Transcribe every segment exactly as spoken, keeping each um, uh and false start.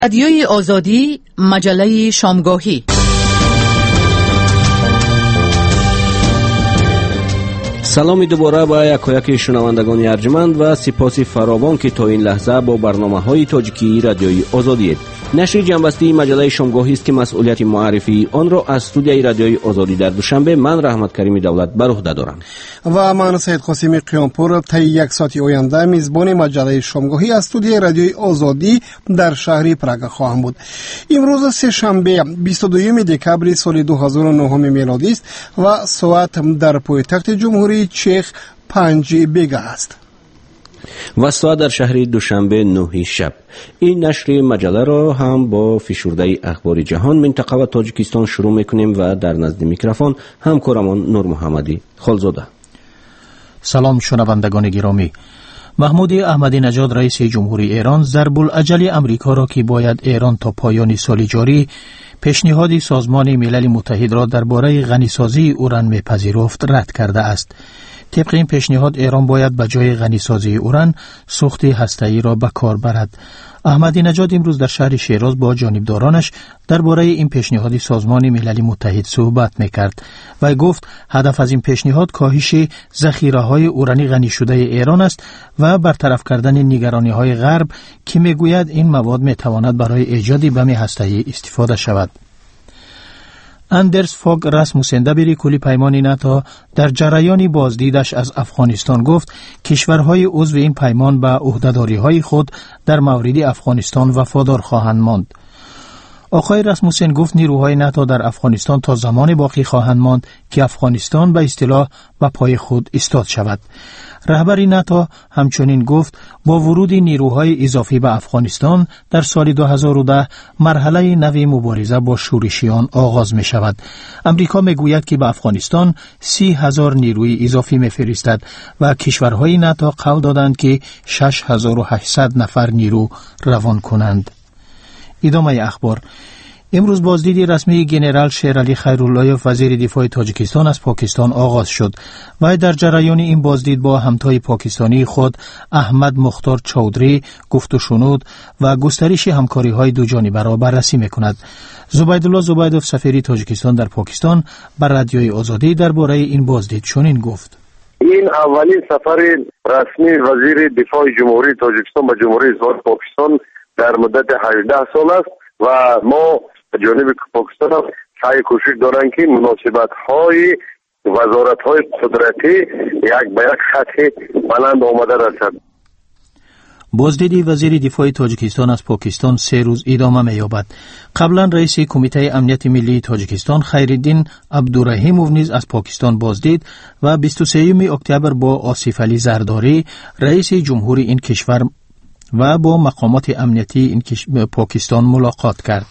رادیوی آزادی، مجله شامگاهی. سلامی دوباره با یکایک شنوندگان ارجمند و سپاسی فراوان که تا این لحظه با برنامه‌های تاجیکی رادیوی آزادی. نشر جنبسته مجله شامگاهی است که مسئولیت معرفی آن را از استودیوی رادیوی آزادی در دوشنبه من رحمت کریم دولت بر عهده دارم و من سید قاسمی قیامپور طی یک ساعت آینده میزبان مجله شامگاهی از استودیوی رادیوی آزادی در شهر پراگ خواهم بود. امروز سه شنبه بیست و دوم دکبر سال دو هزار و نه میلادی است و ساعت در پایتخت جمهوری چک پنج بیگه است و ساعت در شهر دوشنبه نه شب. این نشر مجله را هم با فشرده اخبار جهان، منطقه و تاجیکستان شروع میکنیم و در نزد میکروفون همکارمان نور محمدی خالزاده. سلام شنوندگان گرامی. محمود احمدی نژاد رئیس جمهوری ایران ضرب الاجل امریکا را که باید ایران تا پایان سال جاری پیشنهاد سازمان ملل متحد را درباره غنیسازی اوران میپذیرفت رد کرده است. طبق این پیشنهاد ایران باید به جای غنیسازی اوران سوخت هسته‌ای را به کار برد. احمدی نژاد امروز در شهر شیراز با جانبدارانش درباره این پیشنهاد سازمان ملل متحد صحبت میکرد و گفت هدف از این پیشنهاد کاهش ذخیره‌های اورانی غنی شده ایران است و برطرف کردن نگرانی‌های غرب که میگوید این مواد میتواند برای ایجاد بم هسته‌ای استفاده شود. اندرس فاگ راسموسن دبیر کلی پیمان ناتو در جریان بازدیدش از افغانستان گفت کشورهای عضو این پیمان به عهده‌داری‌های خود در مورد افغانستان وفادار خواهند ماند. آقای راسموسن گفت نیروهای ناتو در افغانستان تا زمان باقی خواهند ماند که افغانستان به اصطلاح به پای خود ایستاد شود. رهبر ناتو همچنین گفت با ورود نیروهای اضافی به افغانستان در سال دو هزار و ده مرحله نوی مبارزه با شورشیان آغاز می شود. امریکا می گوید که به افغانستان سی هزار نیروی اضافی می فرستد و کشورهای ناتو قول دادند که شش هزار و هشتصد نفر نیرو روان کنند. ادامه اخبار. امروز بازدید رسمی جنرال شیرعلی خیراللهیف وزیر دفاع تاجیکستان از پاکستان آغاز شد و در جریان این بازدید با همتای پاکستانی خود احمد مختار چودری گفت و شنود و گسترش همکاری‌های دو جانبه را بررسی می‌کند. زبیدالله زبیدوف سفیر تاجیکستان در پاکستان بر رادیوی آزادی درباره این بازدید چنین گفت: این اولین سفر رسمی وزیر دفاع جمهوری تاجیکستان به جمهوری اسلامی پاکستان در مدت هجده سال است و ما جانب پاکستان هم سعی کوشش دارند که مناسبت‌های وزارت‌های قدرتی یک به یک سطح بلند آمده رسد. بازدید وزیر دفاع تاجیکستان از پاکستان سه روز ادامه می‌یابد. قبلا رئیس کمیته امنیت ملی تاجیکستان خیرالدین عبدالرحیموف نیز از پاکستان بازدید و بیست و سوم اکتبر با آصف علی زرداری رئیس جمهوری این کشور و با مقامات امنیتی این پاکستان ملاقات کرد.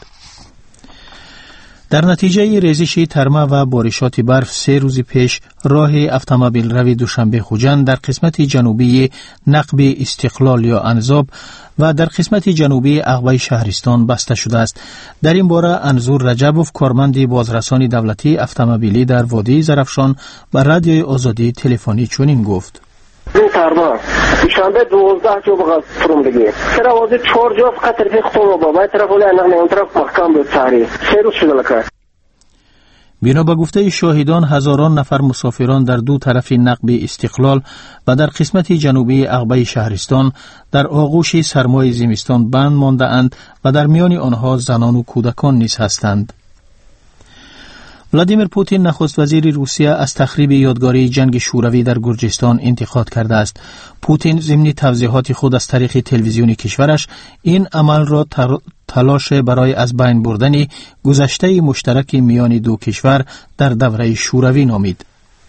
در نتیجه ریزش ترمه و بارشات برف سه روز پیش راه اتومبیل روی دوشنبه خوجند در قسمت جنوبی نقب استقلال یا انزاب و در قسمت جنوبی عقبه شهرستان بسته شده است. در این باره انظور رجبوف کارمند بازرسانی دولتی اتومبیلی در وادی زرافشان به رادیوی آزادی تلفنی چنین گفت: این ترما شنبه دوازده جا بقید فرم دیگه سر آوازی چهار جا فقط طرفی خطور با باید طرف ولی انقنه اون طرف محکم بود سهری سه روز شده لکه. بنا به گفته شاهدان هزاران نفر مسافران در دو طرف نقب استقلال و در قسمت جنوبی عقبه شهرستان در آغوش سرمای زمستان بند مانده اند و در میان آنها زنان و کودکان نیز هستند. ولادیمیر پوتین نخست وزیر روسیه از تخریب یادگاری جنگ شوروی در گرجستان انتقاد کرده است. پوتین ضمن توضیحات خود از طریق تلویزیون کشورش این عمل را تلاش برای از بین بردن گذشته مشترک میان دو کشور در دوره شوروی نامید.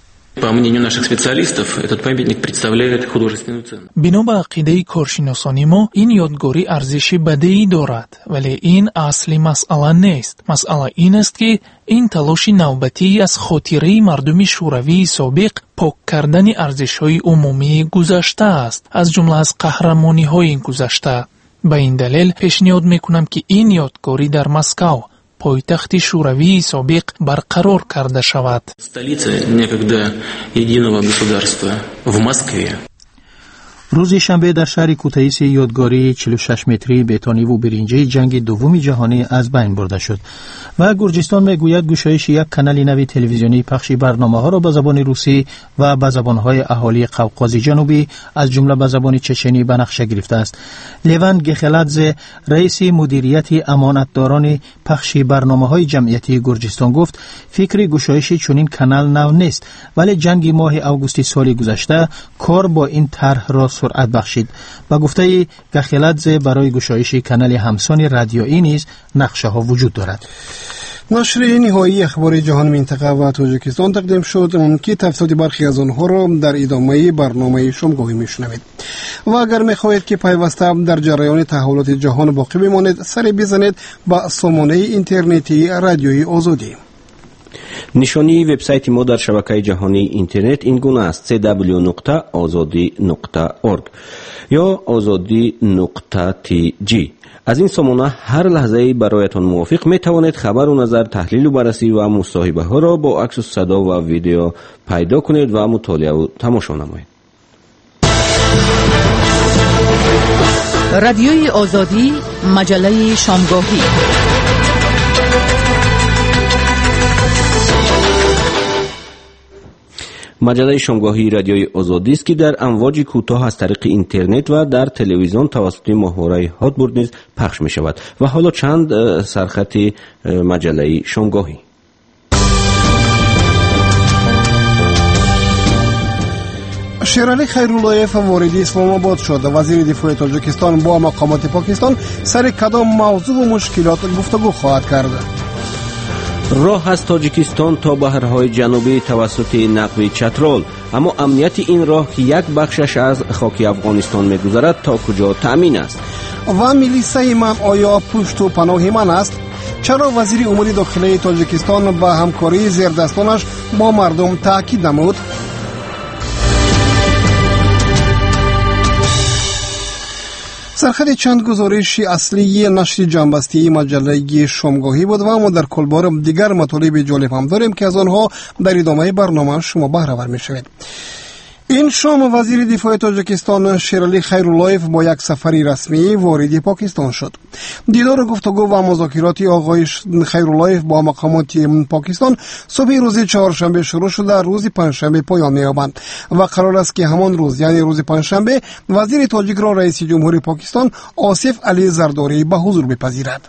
بنا به عقیده کارشناسان ما این یادگاری ارزش بدیعی دارد، ولی این اصلی مسئله نیست. مسئله این است که این تلاش نوبتی از خاطره مردم شوروی سابق پاک کردن ارزش‌های عمومی گذشته است، از جمله از قهرمانی‌های گذشته. به این دلیل پیشنهاد میکنم که این یادگاری در مسکو پایتخت شوروی سابق برقرار کرده شود. روز شنبه در شهر کوتاییس یادگاری چهل و شش متری بتونی و برنجی جنگ دوم جهانی از بین برده شد و گرجستان میگوید گشایش یک کانال نوی تلویزیونی پخش برنامه ها را به زبان روسی و به زبان های اهالی قوقاز جنوبی از جمله به زبان چچنی به نقشه گرفته است. لیوان گخلادزه رئیس مدیریت امانتداران پخش برنامه های جمعیتی گرجستان گفت فکر گشایش چنین کانال نو نیست، ولی جنگ ماه آگوست سال گذشته کار با این طرح را سرعت بخشید. با گفته گخلادزه برای گشایش کانال همسان رادیویی نیز نقشه ها وجود دارد. نشر نهایی اخبار جهان منطقه و تاجیکستان تقدیم شد که تفصیل برخی از آنها را در ادامه برنامه شامگاهی میشنوید. و اگر میخواهید که پیوسته در جریان تحولات جهان باقی بمانید، سری بزنید به سامانه اینترنتی رادیوی آزادی. نشانی وبسایت ما در شبکه جهانی اینترنت این گونه است: دبلیو دبلیو دبلیو نقطه آزادی نقطه اورگ یا آزادی نقطه تی جی. از این سامانه هر لحظه برایتان موافق می توانید خبر و نظر، تحلیل و بررسی و مصاحبه ها را با عکس و صدا و ویدیو پیدا کنید و مطالعه و تماشا نمایید. رادیوی آزادی، مجله شامگاهی. مجله شامگاهی رادیوی آزادی است که در امواج کوتاه از طریق اینترنت و در تلویزیون توسط ماهواره هاتبورد نیز پخش می شود. و حالا چند سرخط مجله شامگاهی. شیرالی خیراللهیف وارد اسلام آباد شد. وزیر دفاع تاجیکستان با مقامات پاکستان سر کدام موضوع و مشکلات گفتگو خواهد کرد. راه از تاجیکستان تا بحرهای جنوبی توسط نقب چترال، اما امنیت این راه که یک بخشش از خاک افغانستان می‌گذرد تا کجا تأمین است؟ و میلیسه من آیا پشت و پناه من است؟ چرا وزیر امور داخلی تاجیکستان با همکاری زیردستانش با مردم تاکید نمود؟ سرخط چند گزارش اصلی نشر جنبستی مجله شامگاهی بود و اما در کلبار دیگر مطالب جالب هم داریم که از آنها در ادامه برنامه شما بهره ور می‌شوید. این شام وزیر دفاع تاجیکستان شیرالی خیراللهیف با یک سفری رسمی وارد پاکستان شد. دیدار گفتگو و مذاکرات آقای خیراللهیف با مقامات پاکستان صبح روز چهارشنبه شروع شده، روز پنجشنبه پایان می‌یابد و قرار است که همان روز یعنی روز پنجشنبه وزیر تاجیک را رئیس جمهوری پاکستان آصف علی زرداری به حضور بپذیرد.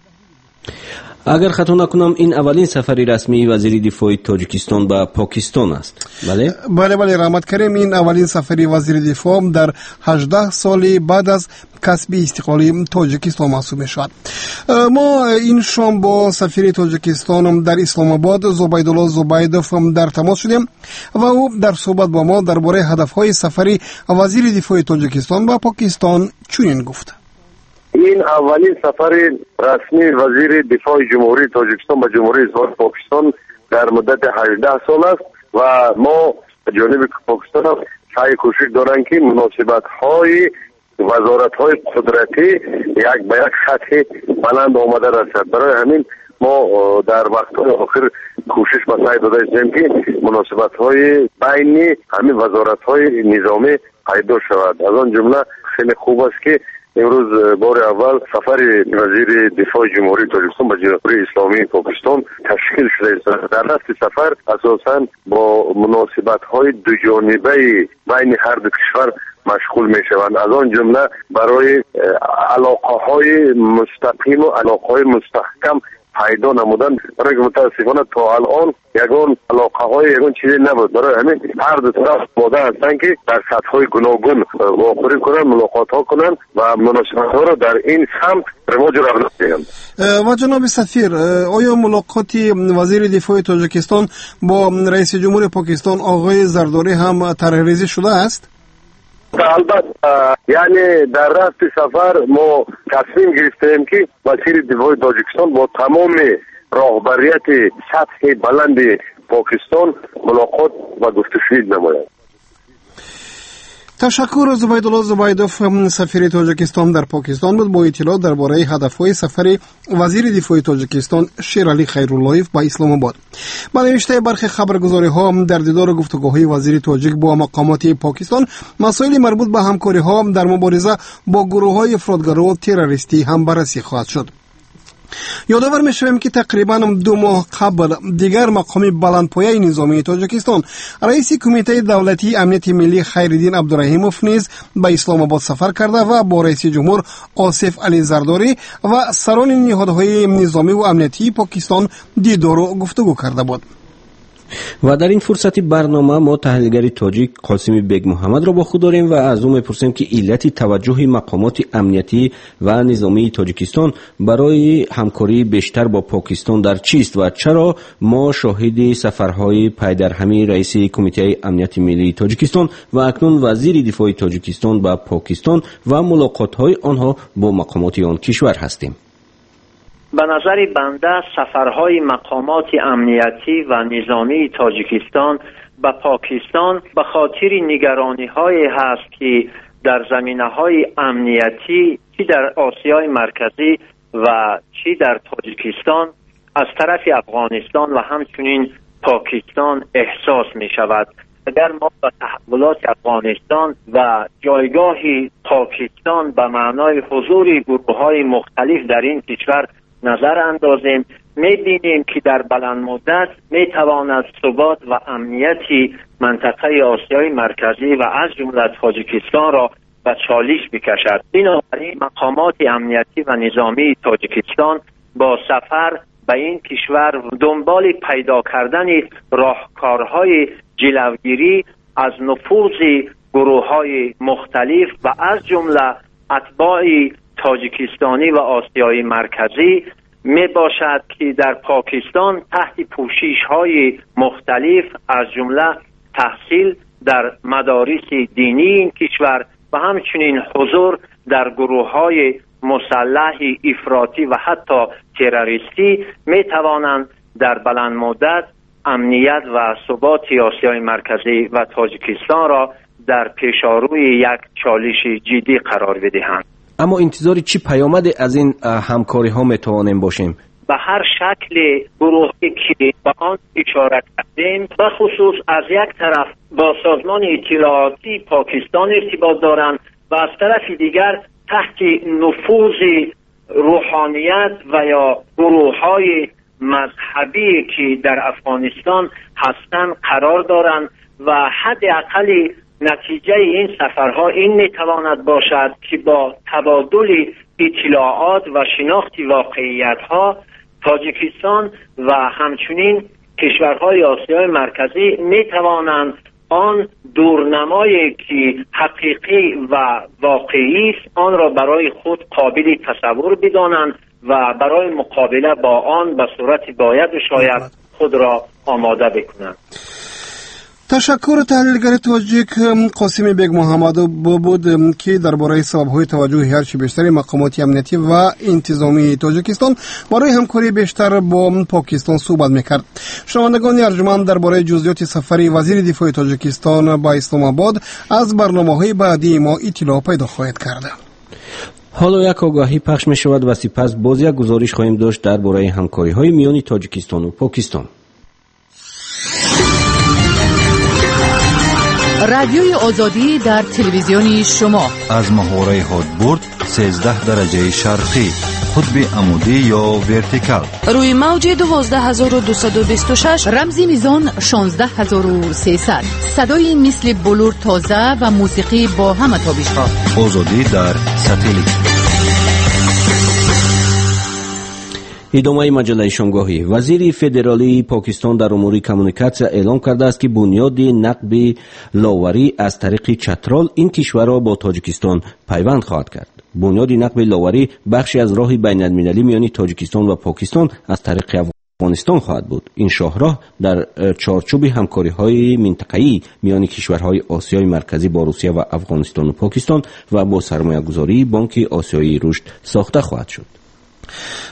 اگر خطا نکنم این اولین سفری رسمی وزیر دفاع تاجیکستان به پاکستان است. بله بله بله رحمت کریم، این اولین سفری وزیر دفاع در هجده سال بعد از کسب استقلال تاجیکستان محسوب می شود. ما این شام با سفیر تاجیکستان در اسلام آباد زبیدالله زبیدوف در تماس شدیم و او در صحبت با ما درباره هدفهای سفری وزیر دفاع تاجیکستان به پاکستان چنین گفت: این اولین سفر رسمی وزیر دفاع جمهوری تاجیکستان به جمهوری اسلامی پاکستان در مدت هجده سال است و ما جانب پاکستان سعی کوشش دارند که مناسبت‌های وزارت‌های قدرتی یک به یک سطح بلند آمده رسد. برای همین ما در وقت‌های آخر کوشش به سعی داده هستیم که مناسبت‌های بین همین وزارت‌های نظامی پیدا شود. از آن جمله خیلی خوب است که امروز بار اول سفر وزیر دفاع جمهوری تاجیکستان به جمهوری اسلامی پاکستان تشکیل شده است. در رفت سفر اساساً با مناسبت‌های دو جانبه بین هر دو کشور مشغول می شوند. از آن جمله برای علاقه‌های مستقیم و علاقه‌های مستحکم پیدا نمودن، برای که متاسفانه تا الان یگان علاقه‌های یگان چیزی نبود. برای همین هر دو طرف ماده هستند که در سطح‌های گوناگون واقعی کنند، ملاقات‌ها کنند و مناسبت‌ها را در این سمت رواج را بدهند. و جناب سفیر، آیا ملاقات وزیر دفاع تاجیکستان با رئیس جمهور پاکستان آقای زرداری هم طرح‌ریزی شده است؟ البته یعنی در رفت سفر ما تصمیم گرفتیم که وزیر دفاع تاجیکستان با تمام راهبریت سطح بلند پاکستان ملاقات و گفتگو نماید. تشکر. زبیدالله زبیدوف سفیر تاجیکستان در پاکستان بود با اطلاع درباره هدف‌های سفر وزیر دفاع تاجیکستان شیرعلی خیراللهیف به اسلام آباد. با نوشته برخی خبرگزاری‌ها در دیدار گفتگوهای وزیر تاجیک با مقامات پاکستان مسائل مربوط به همکاری‌ها در مبارزه با گروه‌های افراطگرا و تروریستی هم بررسی خواهد شد. یادآور می‌شویم که تقریباً دو ماه قبل دیگر مقام بلندپایه نظامی تاجیکستان رئیس کمیته دولتی امنیت ملی خیرالدین عبدالرحیموف نیز به اسلام آباد سفر کرده و با رئیس جمهور آصف علی زرداری و سران نهادهای نظامی و امنیتی پاکستان دیدار و گفتگو کرده بود. و در این فرصت برنامه ما تحلیلگر تاجیک قاسمی بیگ محمد را با خود داریم و از او میپرسیم که علت توجه مقامات امنیتی و نظامی تاجیکستان برای همکاری بیشتر با پاکستان در چیست و چرا ما شاهد سفرهای پی در همی رئیس کمیته امنیت ملی تاجیکستان و اکنون وزیر دفاع تاجیکستان با پاکستان و ملاقات‌های آنها با مقامات آن کشور هستیم. به نظر بنده سفرهای مقامات امنیتی و نظامی تاجیکستان به پاکستان به خاطر نگرانی هایی هست که در زمینه های امنیتی چی در آسیای مرکزی و چی در تاجیکستان از طرف افغانستان و همچنین پاکستان احساس می شود. اگر ما به تحولات افغانستان و جایگاه پاکستان به معنای حضور گروه های مختلف در این کشور نظر اندازیم، می‌بینیم که در بلند مدت می‌تواند ثبات و امنیتی منطقه آسیای مرکزی و از جمله تاجیکستان را به چالش بکشد. بنابراین مقامات امنیتی و نظامی تاجیکستان با سفر به این کشور دنبال پیدا کردن راهکارهای جلوگیری از نفوذ گروه‌های مختلف و از جمله اتباع تاجیکستانی و آسیای مرکزی می باشد که در پاکستان تحت پوشش های مختلف از جمله تحصیل در مدارس دینی این کشور و همچنین حضور در گروه های مسلح افراطی و حتی تروریستی می توانند در بلند مدت امنیت و ثبات آسیای مرکزی و تاجیکستان را در پیشاروی یک چالش جدی قرار بدهند. اما انتظار چی پیامد از این همکاری ها میتوانیم باشیم؟ به هر شکل گروهی که به آن اشاره کردیم به خصوص از یک طرف با سازمان اطلاعاتی پاکستان ارتباط دارند و از طرف دیگر تحت نفوذ روحانیت و یا گروه های مذهبی که در افغانستان هستند قرار دارند و حداقل نتیجه این سفرها این میتواند باشد که با تبادل اطلاعات و شناخت واقعیت‌ها تاجیکستان و همچنین کشورهای آسیای مرکزی میتوانند آن دورنمایی که حقیقی و واقعی است آن را برای خود قابل تصور بدانند و برای مقابله با آن به صورت باید و شاید خود را آماده بکنند. تشکر. تحلیلگر تاجیک قاسمی بیگ محمد بود که درباره سبب‌های توجه هرچه بیشتر مقامات امنیتی و انتظامی تاجیکستان برای همکاری بیشتر با پاکستان صحبت می‌کرد. شنوندگان ارجمند درباره جزئیات سفر وزیر دفاع تاجیکستان به اسلام آباد از برنامه‌های بعدی ما اطلاع پیدا خواهد کرد. حالا یک آگاهی پخش می شود و سپس باز یک گزارش خواهیم داشت درباره همکاری‌های میان تاجیکستان و پاکستان. رادیوی آزادی در تلویزیون شما از محوره هادبورد سیزده درجه شرقی، قطب عمودی یا ورتیکال، روی موج دوازده هزار و دویست و بیست و شش، رمزی میزان شانزده هزار و سیصد، صدای مثل بلور تازه و موسیقی با همه تابش‌ها. آزادی در ساتلیت. ادامه مجله شامگاهی. وزیر فدرالی پاکستان در امور کمونیکاسیا اعلام کرده است که بنیاد نقب لاوری از طریق چترال این کشور را با تاجیکستان پیوند خواهد کرد. بنیاد نقب لاوری بخشی از راه بین المللی میان تاجیکستان و پاکستان از طریق افغانستان خواهد بود. این شاهراه در چارچوب همکاری‌های منطقه‌ای میان کشورهای آسیای مرکزی با روسیه و افغانستان و پاکستان و با سرمایه‌گذاری بانک آسیایی رشد ساخته خواهد شد.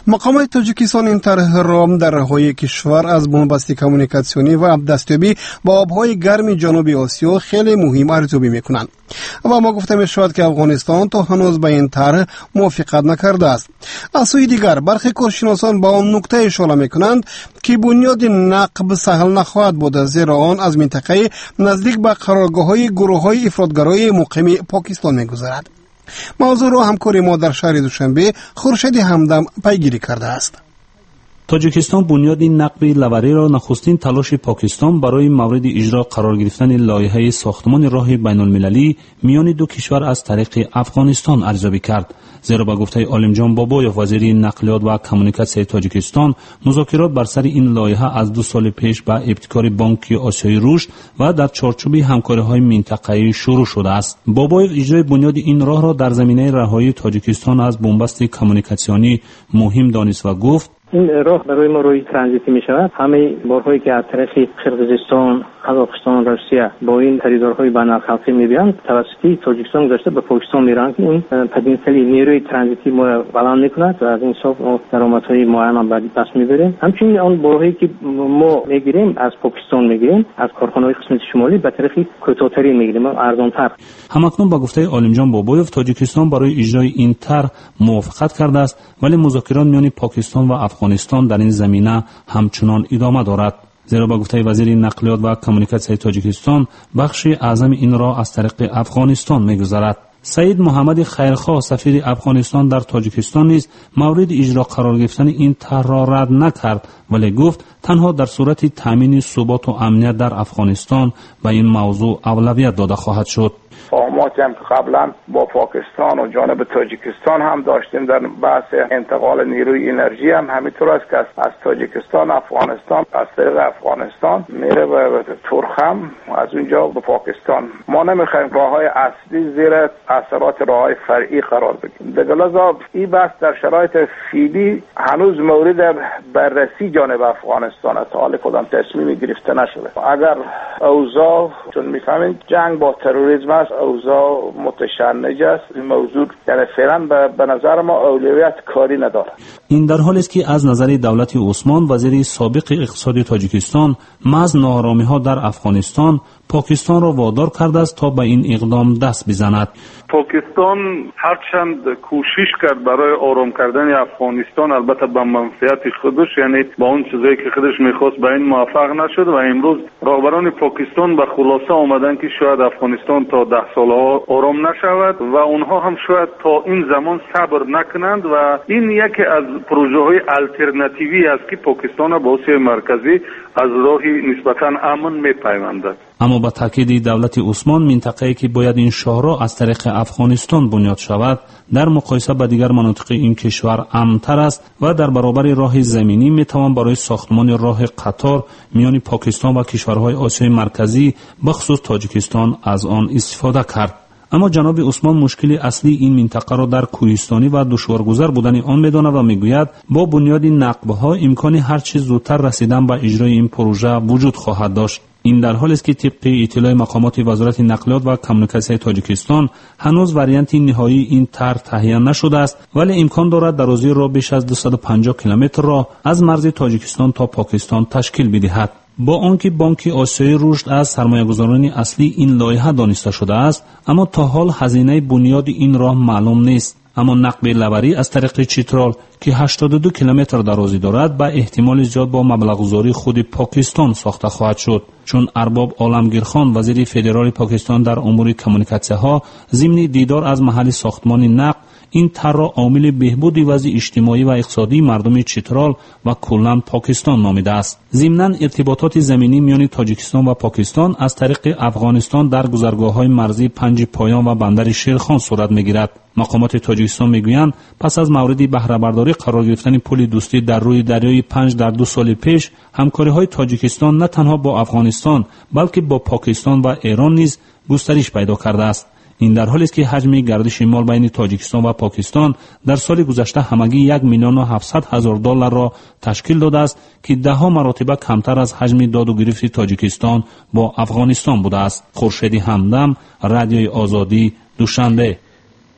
مقامات تاجیکستان این طرح را در رهایی کشور از بنبست کمونیکاسیونی و دستیابی با آبهای گرم جنوب آسیا خیلی مهم ارزیابی میکنند و ما گفته می شود که افغانستان تا هنوز به این طرح موافقت نکرده است. از سوی دیگر برخی کارشناسان با آن نکته اشاره میکنند که بنیاد نقب سهل نخواهد بود، زیرا آن از منطقه نزدیک به قرارگاه‌های گروه‌های افراطگرای مقیم پاکستان میگذرد. موضوع را همکار ما در شهر دوشنبه خورشید همدم پیگیری کرده است. تاجیکستان بنیاد نقب لوری را نخستین تلاش پاکستان برای مورد اجرا قرار گرفتن لایحه ساختمان راه بین المللی میان دو کشور از طریق افغانستان ارزیابی کرد. زیرا با گفته عالمجان بابایوف وزیر نقلیات و کمونیکاسیون تاجیکستان، مذاکرات بر سر این لایحه از دو سال پیش به ابتکار بانک آسیای رشد و در چارچوب همکاری‌های منطقه‌ای شروع شده است. بابایوف اجرای بنیاد این راه را در زمینه رهایی تاجیکستان از بنبست کمونیکاسیونی مهم دانست و گفت: این راه برای ما روی ترانزیتی می شود. همه بارهایی که از طرف قرقیزستان، قزاقستان، روسیه با این خریدارهای بین‌الخلیجی می‌بینند توسط تاجیکستان گذشته به پاکستان میرند که این پتانسیل نیروی ترانزیتی ما بلند میکند و از این حساب درآمدهای معین به دست میبریم. همچنین آن بارهایی که ما میگیریم از پاکستان میگیریم، از کارخانه‌های قسمت شمالی به طرف کوتاه‌تری میگیریم، ارزان‌تر. همکنون با گفته عالمجان بابایوف، تاجیکستان برای اجرای این طرح موافقت کرده است، ولی مذاکرات میان پاکستان و افغانستان در این زمینه همچنان ادامه دارد. زیرا با گفته وزیر نقلیات و کمونیکاسیون تاجیکستان، بخش اعظم این راه از طریق افغانستان می‌گذرد. سعید محمد خیرخواه، سفیر افغانستان در تاجیکستان نیز مورد اجرا قرار گرفتن این طرح را رد نکرد، ولی گفت تنها در صورت تامین ثبات و امنیت در افغانستان به این موضوع اولویت داده خواهد شد. تفاهماتی هم که قبلا با پاکستان و جانب تاجیکستان هم داشتیم در بحث انتقال نیروی انرژی هم همینطور است که از تاجیکستان افغانستان از طریق افغانستان میره به ترخم، از اونجا به پاکستان. ما نمیخوایم راههای اصلی زیر اثرات راههای فرعی قرار بگیریم. به لحاظ این بحث در شرایط فعلی هنوز مورد بررسی جانب افغانستان است، حال کدام تصمیمی گرفته نشده. اگر اوضاع چون میفهمید جنگ با تروریسم است، اوضاع متشنج است، این موضوع یعنی فعلا به نظر ما اولویت کاری نداره. این در حالی است که از نظر دولت عثمان، وزیر سابق اقتصاد تاجیکستان، محض ناآرامی‌ها در افغانستان پاکستان را وادار کرده است تا به این اقدام دست بزند. پاکستان هرچند کوشش کرد برای آرام کردن افغانستان، البته به منفعت خودش، یعنی با اون چیزایی که خودش میخواست به این موفق نشد و امروز راهبران پاکستان به خلاصه آمدن که شاید افغانستان تا ده سالها آرام نشود و اونها هم شاید تا این زمان صبر نکنند و این یکی از پروژه های الटरनेटिवی است که پاکستان با آسیای مرکزی از راهی نسبتاً امن میپیوندد. اما با تاکید دولت عثمان، منطقه‌ای که باید این شاهراه از طریق افغانستان بنیاد شود در مقایسه با دیگر مناطق این کشور امن‌تر است و در برابر راه زمینی میتوان برای ساختمان راه قطار میان پاکستان و کشورهای آسیای مرکزی بخصوص تاجیکستان از آن استفاده کرد. اما جناب عثمان مشکل اصلی این منطقه را در کوهستانی و دشوارگذر بودن آن می‌داند و میگوید با بنیاد نقب‌ها امکان هر چه زودتر رسیدن به اجرای این پروژه وجود خواهد داشت. این در حالی است که طبق اطلاع مقامات وزارت نقلیات و کمونیکاسیون تاجیکستان هنوز وریانت نهایی این طرح تهیه نشده است، ولی امکان دارد درازی را بیش از دویست و پنجاه کیلومتر را از مرز تاجیکستان تا پاکستان تشکیل بدهد. با آنکه بانک آسیای رشد از سرمایه‌گذاران اصلی این لایحه دانسته شده است، اما تا حال هزینه بنیاد این راه معلوم نیست. اما نقب لوری از طریق چترال که هشتاد و دو کیلومتر درازی دارد به احتمال زیاد با مبلغ‌گذاری خود پاکستان ساخته خواهد شد، چون ارباب عالمگیرخان وزیر فدرال پاکستان در امور کمونیکاسیون‌ها ضمن دیدار از محل ساختمان نقب این طرح را عامل بهبود وضع اجتماعی و اقتصادی مردم چترال و کلاً پاکستان نامیده است. ضمناً ارتباطات زمینی میان تاجیکستان و پاکستان از طریق افغانستان در گذرگاه‌های مرزی پنج پایان و بندر شیرخان صورت می‌گیرد. مقامات تاجیکستان میگویند پس از مورد بهره برداری قرار گرفتن پل دوستی در روی دریای پنج در دو سال پیش، همکاری‌های تاجیکستان نه تنها با افغانستان بلکه با پاکستان و ایران نیز گسترش پیدا کرده است. این در حالی است که حجم گردش مال بین تاجیکستان و پاکستان در سال گذشته همگی یک میلیون و هفتصد هزار دلار را تشکیل داده است که ده ها مراتب کمتر از حجم داد و گرفت تاجیکستان با افغانستان بوده است. خورشید همدم، رادیوی آزادی، دوشنبه.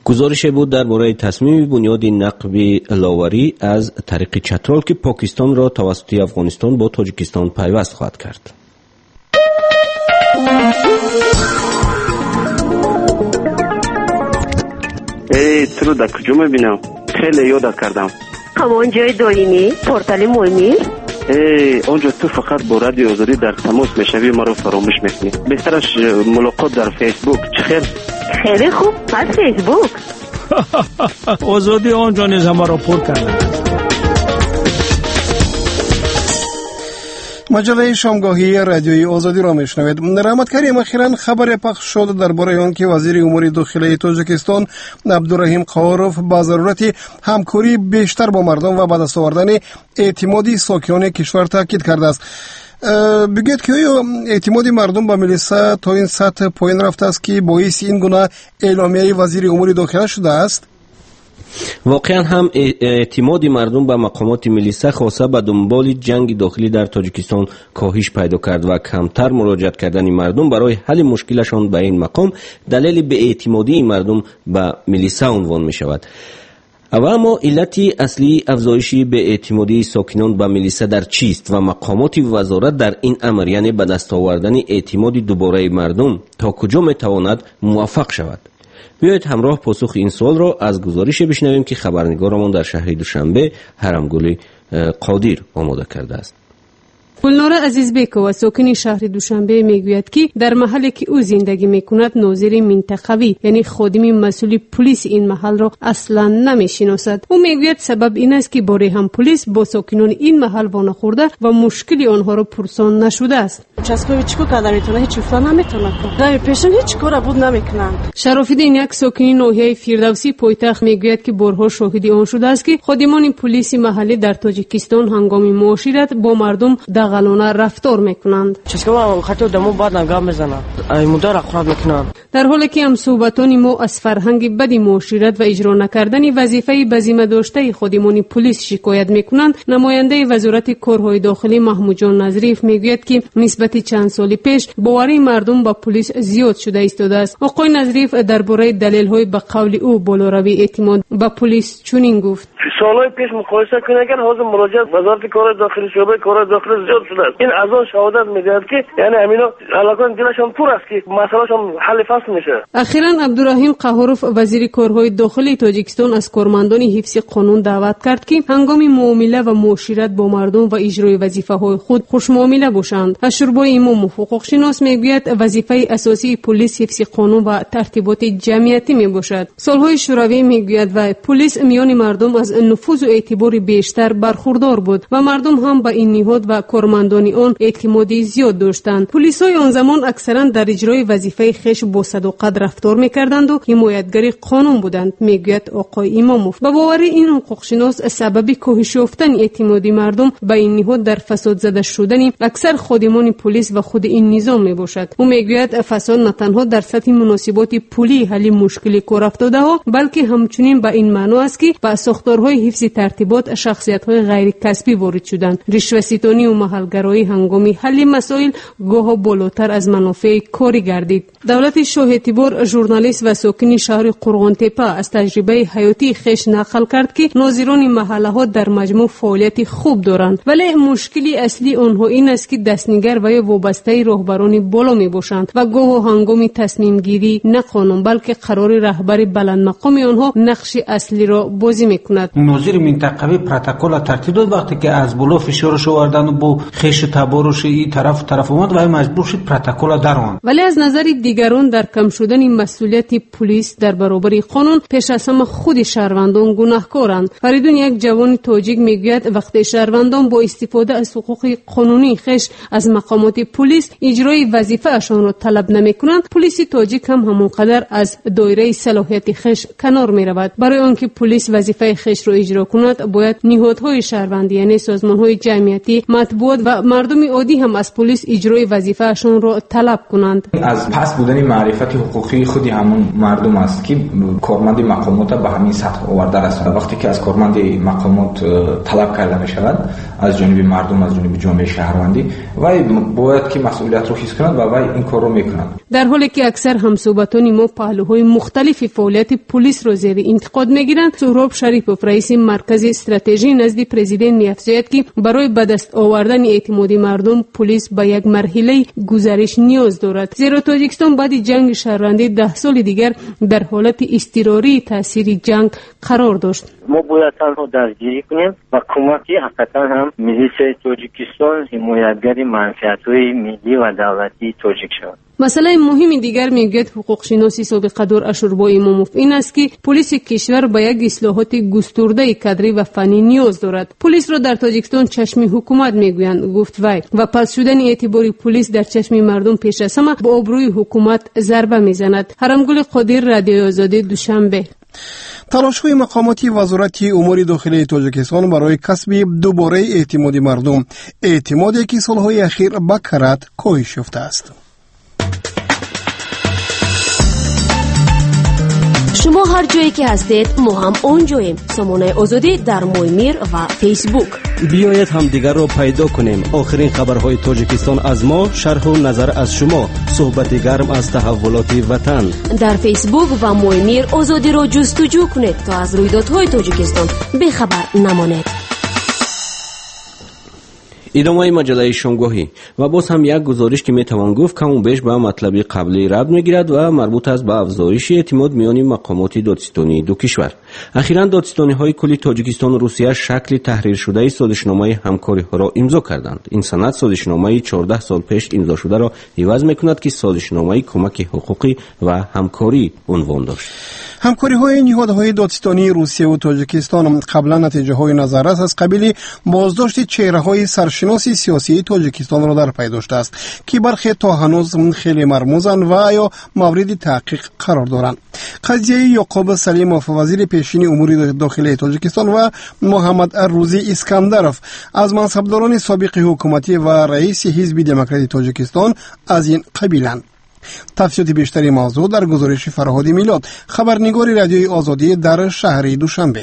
گزارش بود درباره تصمیم بنیاد نقب لاوری از طریق چترال که پاکستان را توسط افغانستان با تاجیکستان پیوست خواهد کرد. ای تو رو در کجا میبینم؟ خیلی یادت کردم. همان جای دائمی پورتال مهمی؟ ای اونجا تو فقط با رادیو آزادی در تماس میشوی، ما رو فراموش میکنی. بهترش ملاقات در فیسبوک. چه خیر؟ خیلی خوب، از فیسبوک. آزادی آنجا نیز همه را پر کرده. مجله شامگاهی رادیوی آزادی را میشنوید. رحمت کریم، اخیراً خبر پخش شد درباره آنکه وزیر امور داخلی تاجیکستان عبدالرحیم قاهروف با ضرورت همکاری بیشتر با مردم و به دست آوردن اعتمادی ساکنان کشور تاکید کرده است. بگید که آیا اعتماد مردم به ملیسا تا این سطح پایین رفته است که باعث این گونه اعلامیه وزیر امور داخلی شده است؟ واقعا هم اعتماد مردم به مقامات ملیسا خاصه به دنبال جنگ داخلی در تاجیکستان کاهش پیدا کرد و کمتر مراجعت کردن مردم برای حل مشکلشان به این مقام دلیل به اعتمادی مردم به ملیسا عنوان می شود. و اما علت اصلی افزایش به اعتمادی ساکنان به ملیسا در چیست و مقامات وزارت در این امر، یعنی به دست آوردن اعتماد دوباره مردم تا کجا می تواند موفق شود؟ بیایید همراه پاسخ این سوال را از گزارش بشنویم که خبرنگارمان در شهر دوشنبه هرمگل قادر آماده کرده است. گلنار عزیزبیک و ساکن شهر دوشنبه میگوید که در محلی که او زندگی میکند ناظر منطقوی یعنی خادم مسئول پلیس این محل را اصلا نمیشناسد. او میگوید سبب این است که باره هم پلیس با ساکنان این محل وانه خورده و مشکلی آنها را پرسان نشده است. چسبه چیکو کردن میتونه هیچ چیزا نمیتونه کنه. پیشن هیچ کاری بود نمیکنن. شرافیدین یک ساکن ناحیه فردوسی پایتخت میگوید که بارها شاهد آن شده است که خادمان پلیس محلی در تاجیکستان هنگام معاشرت با مردم دغلانه رفتار میکنند. چسکو خاطر دمو بعد نگاه میزنن. ای مدار خراب میکنن. در حالی که هم صحبتان ما از فرهنگ بد معاشرت و اجرا نکردن وظیفه بزیمه داشته خادمان پلیس شکایت میکنند، نماینده وزارت کارهای داخلی محمود جان نظریف میگوید که نسبت چند سال پیش باور مردم با پلیس زیاد شده ایستاده است. آقای نظریف درباره دلایل به قول او بالاروی اعتماد به پلیس چنین گفت: سالهای پیش مقایسه کنید اگر حاضر مراجعت وزارت کار داخلی شعبه کار داخلی زیاد شده است. این از آن شهادت میدهد که یعنی همینا علاقه دلشون پر است که مسئلهشون حل فصل میشه. اخیراً عبدالرحیم قاهروف وزیر کارهای داخلی تاجیکستان از کارمندان حفظ قانون دعوت کرد که هنگام معامله و معاشرت با مردم و اجرای وظیفه‌های خود خوش معامله باشند. اشربای امام حقوق شناس میگوید وظیفه اساسی پلیس حفظ قانون و ترتیبات جمعیتی میباشد. سالهای شوروی میگوید و پلیس میان مردم از نفوذ و اعتبار بیشتر برخوردار بود و مردم هم به این نهاد و کارمندان آن اعتمادی زیاد داشتند. پلیسای آن زمان اکثرا در اجرای وظیفه خویش با صداقت رفتار میکردند و حمایتگری قانون بودند، میگوید آقای اماموف. به باور این حقوقشناس سبب کاهش یافتن اعتمادی مردم به این نهاد در فساد زده شدن اکثر خادمان پلیس و خود این نظام میباشد. او میگوید فساد نه تنها در سطح مناسبات پولی حل مشکل کار افتاده ها بلکه همچنین به این معنی است که به ساختارهای حفظ ترتیبات شخصیت‌های غیر کسبی وارد شدند. رشوه‌ستانی و محلگرایی هنگام حل مسائل گاه بالاتر از منافع کاری گردید. دولت شاه اعتبار ژورنالیست و ساکن شهر قرغانتپه از تجربه حیاتی خویش نقل کرد که ناظران محله‌ها در مجموع فعالیت خوب دارند ولی مشکلی اصلی آنها این است که دستنگر و یا وابسته راهبران بالا میباشند و گاه هنگام تصمیم گیری نه قانون بلکه قرار رهبر بلند مقام آنها نقش اصلی را بازی میکند. ناظر منطقوی پروتکل ترتیب داد وقتی که از بالا فشارش آوردن و با خیش تبارش این طرف طرف اومد و مجبور شد پروتکل درآورد. ولی از نظر دیگران در کم شدن مسئولیت پلیس در برابر قانون پیش از همه خود شهروندان گناهکارند. فریدون یک جوان تاجیک میگوید وقتی شهروندان با استفاده از حقوق قانونی خیش از مقامات پلیس اجرای وظیفه اشان را طلب نمیکنند، پلیس تاجیک هم همانقدر از دایره صلاحیت خیش کنار می رود. برای آنکه پلیس وظیفه خیش را اجرا کند باید نهادهای شهروندی یعنی سازمانهای جمعیتی، مطبوعات و مردم عادی هم از پلیس اجرای وظیفه‌شان را طلب کنند. از پس بودن معرفت حقوقی خودی همون مردم است که کارمند مقامات به همین سطح آورده است. وقتی که از کارمند مقامات طلب کرده می شود از جانب مردم، از جانب جامعه شهروندی، و باید که مسئولیت رو حس کند و وای این کار رو میکنند. در حالی که اکثر همصحبتان ما پهلوهای مختلف فعالیت پلیس را زیر انتقاد میگیرند، سهراب شریفوف رئیس مرکز استراتژی نزد پرزیدنت می‌افزاید که برای به دست آوردن اعتماد مردم پلیس به یک مرحله گزارش نیاز دارد، زیرا تاجیکستان بعد جنگ شهروندی ده سال دیگر در حالت اضطراری تاثیر جنگ قرار داشت. ما باید تنها دستگیری کنیم و کمکی حقیقتا هم میلیس تاجیکستان حمایتگر منفعت‌های ملی و دولتی تاجیک شود. مسئله مهم دیگر میگوید حقوق شناسی سابق دور اشوربا اماموف این است که پلیس کشور به یک اصلاحات گسترده کادری و فنی نیاز دارد. پلیس را در تاجیکستان چشم حکومت میگویند، گفت وی، و پس شدن اعتبار پلیس در چشم مردم پیش از همه به آبروی حکومت ضربه میزند. حرمگل قادر، رادیو آزادی، دوشنبه. تلاش‌های مقاماتی وزارت امور داخلی تاجیکستان برای کسب دوباره اعتماد مردم، اعتمادی که سالهای اخیر به کرات کاهش یافته است. شما هر جایی که هستید ما هم اونجاییم. سامانه آزادی در مویمیر و فیسبوک. بیایید هم دیگر رو پیدا کنیم. آخرین خبرهای تاجیکستان از ما، شرح و نظر از شما، صحبت گرم از تحولات وطن. در فیسبوک و مویمیر آزادی رو جستجو کنید تا از رویدادهای تاجیکستان بخبر نمانید. ادامه مجله شامگاهی و باز هم یک گزارش که میتوان گفت کم و بیش به مطلب قبلی ربط میگیرد و مربوط است به افزایش اعتماد میان مقامات دادستانی دو کشور. اخیراً دادستانی های کلی تاجیکستان و روسیه شکل تحریر شده سازشنامه همکاری ها را امضا کردند. این سند سازشنامه چهارده سال پیش امضا شده را عوض میکند که سازشنامه کمک حقوقی و همکاری عنوان داشت. همکاری های نهادهای دادستانی روسیه و تاجیکستان قبلا نتیجه های نظارت از قبیل بازداشت چهره های سرشناسی سیاسی تاجیکستان را در پی داشته است که برخی تا هنوز خیلی مرموزند و یا مورد تحقیق قرار دارند. قضیه یعقوب سلیموف وزیر پیشین امور داخلی تاجیکستان و محمد الروزی اسکندروف از منصبداران سابق حکومتی و رئیس حزب دموکراتی تاجیکستان از این قبیلند. تفصیلات بیشتری موضوع در گزارش فرهاد میلاد، خبرنگار رادیوی آزادی در شهر دوشنبه.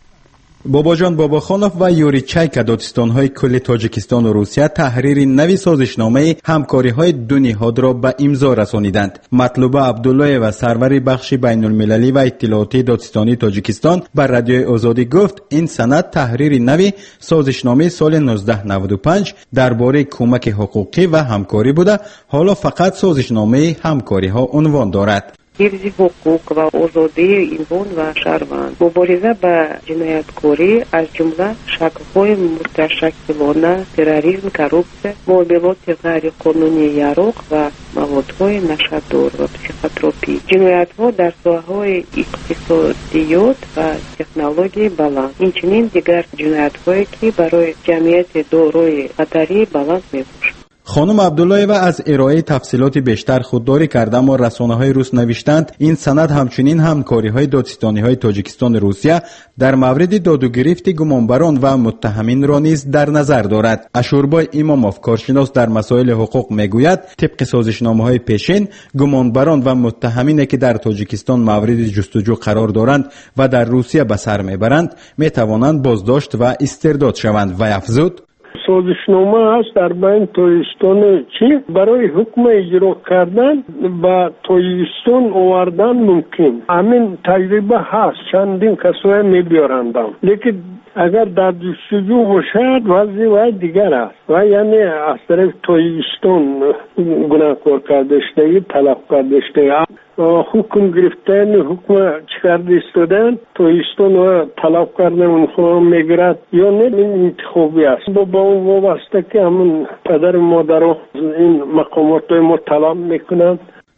باباجان باباخانوف و یوری چایکا دادستان‌های کل تاجیکستان و روسیه تحریر نوی سازشنامه همکاری‌های دو نهاد را به امضا رسانیدند. مطلوبه عبدالله و سرور بخش بین‌المللی و اطلاعاتی دادستانی تاجیکستان بر رادیوی آزادی گفت این سند تحریر نوی سازشنامه سال نوزده نود و پنج درباره کمک حقوقی و همکاری بوده، حالا فقط سازشنامه همکاری‌ها عنوان دارد. حفظ حقوق و آزادی انسان و شهروند، مبارزه با جنایتکاری از جمله شکل‌های متشکلانه، تروریسم، کروپسیون، معاملات غیرقانونی یراق و موادهای نشه‌دار و پسیخوتروپی، جنایت‌ها در ساحه‌های اقتصادیات و تکنولوژی بلند، اینچنین دیگر جنایت‌هایی که برای جمعیت دارای خطری بلند می‌باشند. خانم عبدالله و از ارائه تفصیلات بیشتر خودداری کرده، اما رسانه‌های روس نوشتند این سند همچنین همکاری‌های دادستانی‌های تاجیکستان و روسیه در مورد داد و گرفت گمانبران و متهمین را نیز در نظر دارد. اشوربای اماموف کارشناس در مسائل حقوق میگوید طبق سازشنامه‌های پیشین گمانبران و متهمینی که در تاجیکستان مورد جستجو قرار دارند و در روسیه به سر میبرند میتوانند بازداشت و استرداد شوند. و افزود سازشنامه است در بین تاجیکستان چی برای حکم اجرا کردن با تاجیکستان آوردن ممکن. همین تجربه هست، چندین کسای میبیارند، لیکن اگر در جستجو باشد وضعی و دیگر است و یعنی از طرف تاجیکستان گناهکار کردشتگی طلب کردشتگی حکم گرفتن، حکم چکار ایستادن تاجیکستان و طلب کردن اونها میگرد یا نه، این انتخابی است. با با اون وابسته که همون پدر مادر این مقامات ما طلب میکنند.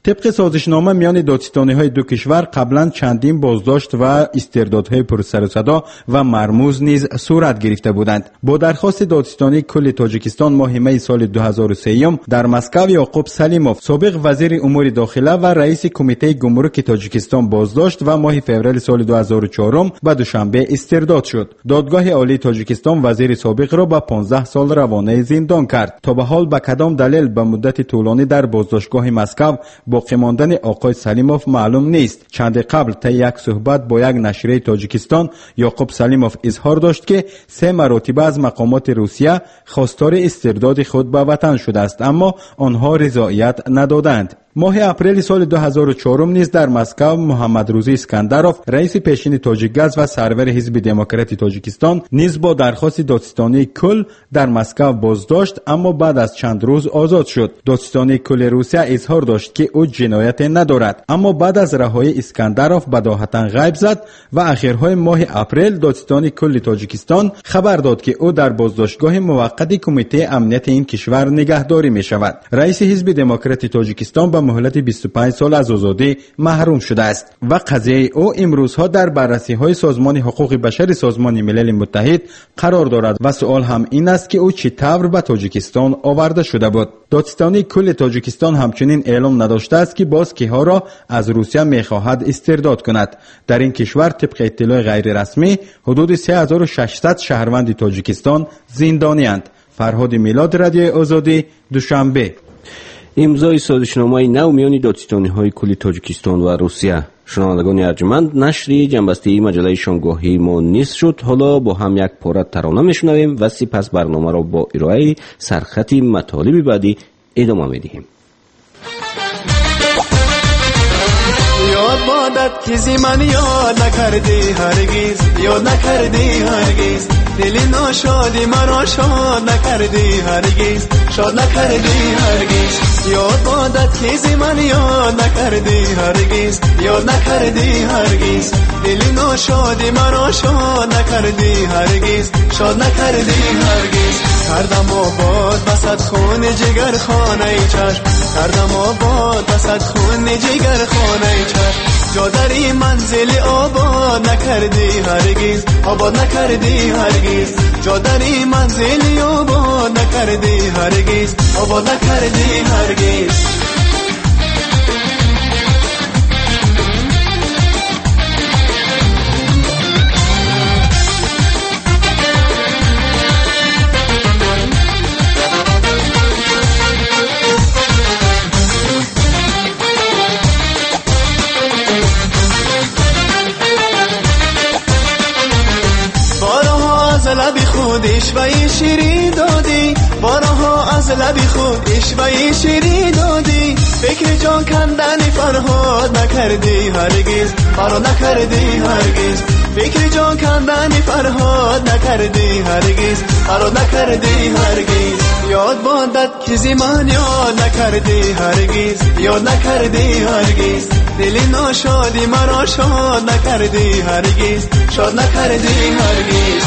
طبق سازشنامه میان دادستانی‌های دو کشور قبلا چندین بازداشت و استردادهای پر سر و صدا و مرموز نیز صورت گرفته بودند. با درخواست دادستانی کل تاجیکستان ماه می سال دو هزار و سه در مسکو یعقوب سلیموف سابق وزیر امور داخله و رئیس کمیته گمرک تاجیکستان بازداشت و ماه فوریه سال دو هزار و چهار به دوشنبه استرداد شد. دادگاه عالی تاجیکستان وزیر سابق را به پانزده سال روانه زندان کرد. تا به حال به کدام دلیل به مدت طولانی در بازداشتگاه مسکو باقی ماندن آقای سلیموف معلوم نیست. چند قبل طی یک صحبت با یک نشریه تاجیکستان یعقوب سلیموف اظهار داشت که سه مرتبه از مقامات روسیه خواستار استرداد خود به وطن شده است، اما آنها رضایت ندادند. ماه اپریل سال دو هزار و چهار نیز در مسکو محمد روزی اسکندروف رئیس پیشین تاجیکگاز و سرور حزب دموکرات تاجیکستان نیز با درخواست دادستانی کل در مسکو بازداشت، اما بعد از چند روز آزاد شد. دادستانی کل روسیه اظهار داشت که او جنایت ندارد، اما بعد از رهایی اسکندروف بداهتا غیب زد و اخرهای ماه اپریل دادستانی کل تاجیکستان خبر داد که او در بازداشتگاه موقت کمیته امنیت این کشور نگهداری می شود. رئیس حزب دموکرات تاجیکستان به مهلت بیست و پنج سال از آزادی محروم شده است و قضیه او امروزها در بررسی های سازمان حقوق بشر سازمان ملل متحد قرار دارد و سوال هم این است که او چه طور به تاجیکستان آورده شده بود. دادستانی کل تاجیکستان همچنین اعلام نداشته است که باز کیها را از روسیه میخواهد استرداد کند. در این کشور طبق اطلاع غیر رسمی حدود سه هزار و ششصد شهروند تاجیکستان زندانی اند. فرهاد میلاد، رادیو آزادی، دوشنبه. امضای سازشنامه نو میان دادستانی‌های کل تاجیکستان و روسیه. شنوندگان ارجمند، نشر جنبسته مجله شامگاهی ما نیست شد. حالا با هم یک پاره ترانه میشنویم و سپس برنامه را با ارائه سرخط مطالب بعدی ادامه میدهیم. یاد بادت که زمان یاد نکردی هرگیز، یاد نکردی هرگیز، دل ناشادی مرا شاد نکردی هرگیز، شاد نکردی هرگیز. یاد بادت که زمان یاد نکردی هرگیز، یاد نکردی هرگیز، دل ناشادی مرا شاد نکردی هرگیز، شاد نکردی هرگیز. کردم آباد بسد خون جگر خانه چشم، کردم آباد بسد خون جگر خانه چشم. جا در این منزل آباد نکردی هرگیز، آباد نکردی هرگیز. جا در این منزل آباد نکردی هرگیز، آباد نکردی هرگیز. لبی خود اشوهی شیری دادی، بارها از لبی خود اشوهی شیری دادی. فکر جان کندن فرهاد نکردی هرگیز، فرهاد نکردی هرگیز. فکر جان کندن فرهاد نکردی هرگیز، فرهاد نکردی هرگیز. یاد بادت که زمان یاد نکردی هرگیز، یاد نکردی هرگیز، دل ناشادی مرا شاد نکردی هرگیز، شاد نکردی هرگیز.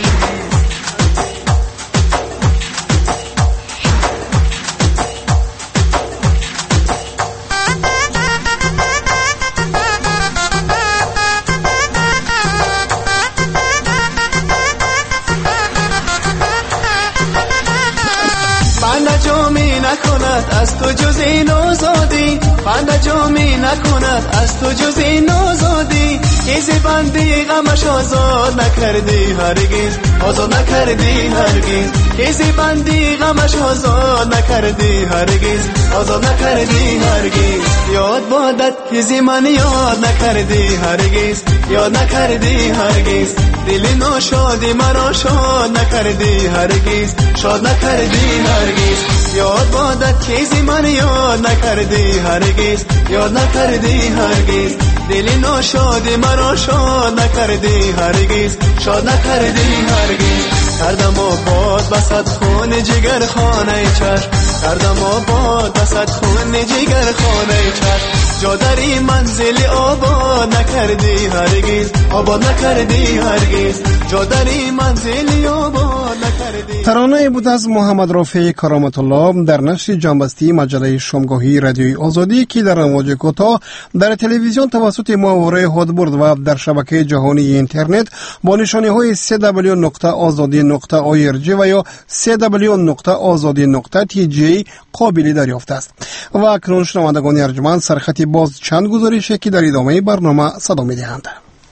از تو جز این آزادی، بنده جامی نکند از تو جز این آزادی. کسی بندی غمش آزاد نکردی هرگیز، آزاد نکردی هرگیز. کسی بندی غمش آزاد نکردی هرگیز، آزاد نکردی هرگیز. یاد بادت که زمان یاد نکردی هرگیز، یاد نکردی هرگیز. دل ناشادی مرا شاد نکردی هرگیز، شاد نکردی هرگیز. یاد بادت که زمان یاد نکردی هرگیز، یاد نکردی هرگیز. دل ناشادی مرا شاد نکردی هرگیز، شاد نکردی هرگیز. کردم آباد بسد خون جگر خانه چشم، کردم آباد بسد خون جگر خانه چشم. جا در این منزل آباد نکردی هرگیز، آباد نکردی هرگیز. جا در این منزل آباد ترانه بود از محمد رافع کرامت الله در نشر جنبستی مجله شامگاهی رادیوی آزادی که در امواج کوتاه در تلویزیون توسط ماهواره هادبرد و در شبکه جهانی اینترنت با نشانی های سی دبلیو نقطه آزادی نقطه آی ار جی و یا سی دبلیو نقطه آزادی نقطه تی جی قابل دریافت است. و اکنون شنوندگان ارجمند سرخط باز چند گزارش که در ادامه برنامه صدا می‌دهند.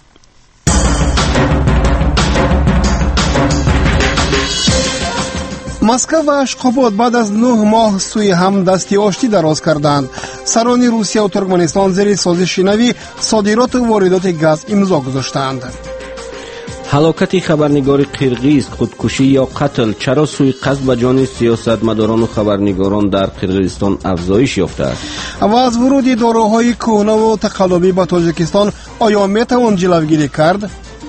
مسکو و اشخاباد بعد از نه ماه سوی هم دستی آشتی دراز کردند. سران روسیه و ترکمنستان زیر سازش نوی صادرات و واردات گاز امضا گذاشتند. هلاکت خبرنگار قرغیز، خودکشی یا قتل، چرا سوءقصد به جان سیاستمداران و خبرنگاران در قرغیزستان افزایش یافته است؟ و از ورود داروهای کهنه و تقلبی به تاجیکستان آیا میتوان جلوگیری کرد؟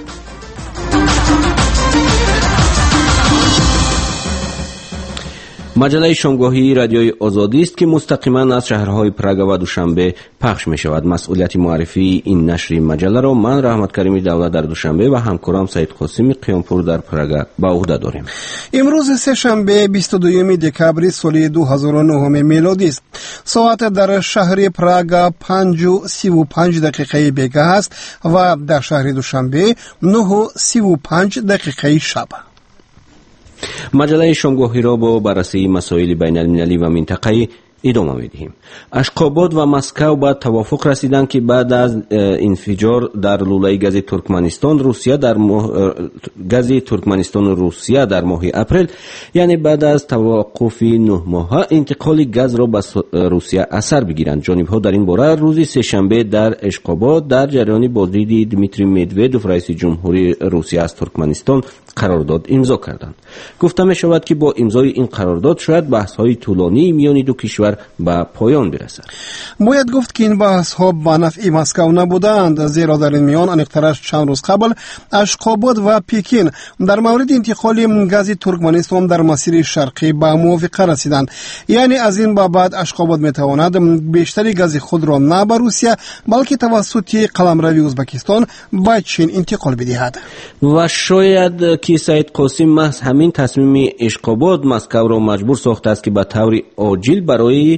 مجله شامگاهی رادیوی آزادی است که مستقیما از شهرهای پراگ و دوشنبه پخش می شود. مسئولیت معرفی این نشر مجله را من رحمت کریمی دولت در دوشنبه و همکارم سید قاسمی قیامپور در پراگ به عهده داریم. امروز سه شنبه بیست و دوم دکامبر سال دو هزار و نه میلادی است. ساعت در شهر پراگ پنج و سی و پنج دقیقه بیگه است و در شهر دوشنبه نه و سی و پنج دقیقه شب. مجله شامگاهی را با بررسی مسائل بین المللی و منطقه‌ای ادامه می‌دهیم. اشخاباد و مسکو به توافق رسیدند که بعد از انفجار در لوله گاز ترکمنستان روسیه در ماه گاز ترکمنستان و روسیه در ماه اپریل، یعنی بعد از توقف نه ماه، انتقال گاز را به روسیه اثر بگیرند. جانب‌ها در این باره روز سه‌شنبه در اشخاباد در جریان بازدید دمیتری مدودوف رئیس جمهوری روسیه از ترکمنستان قرارداد امضا کردند. گفته می شود که با امضای این قرارداد شاید بحث‌های طولانی میان دو کشور به پایان برسد. باید گفت که این بحث‌ها به نفع مسکو نبودند، زیرا در این میان انقطاعش چند روز قبل اشخاباد و پکین در مورد انتقال گاز ترکمنستان در مسیر شرقی به موافقه رسیدند. یعنی از این به بعد اشخاباد میتواند بیشتری گاز خود را نه به روسیه بلکه توسط قلمرو ازبکستان به چین انتقال بدهد. و شاید که سید قاسم محض همین تصمیم اشخاباد مسکو را مجبور ساخته است که به طور عاجل برای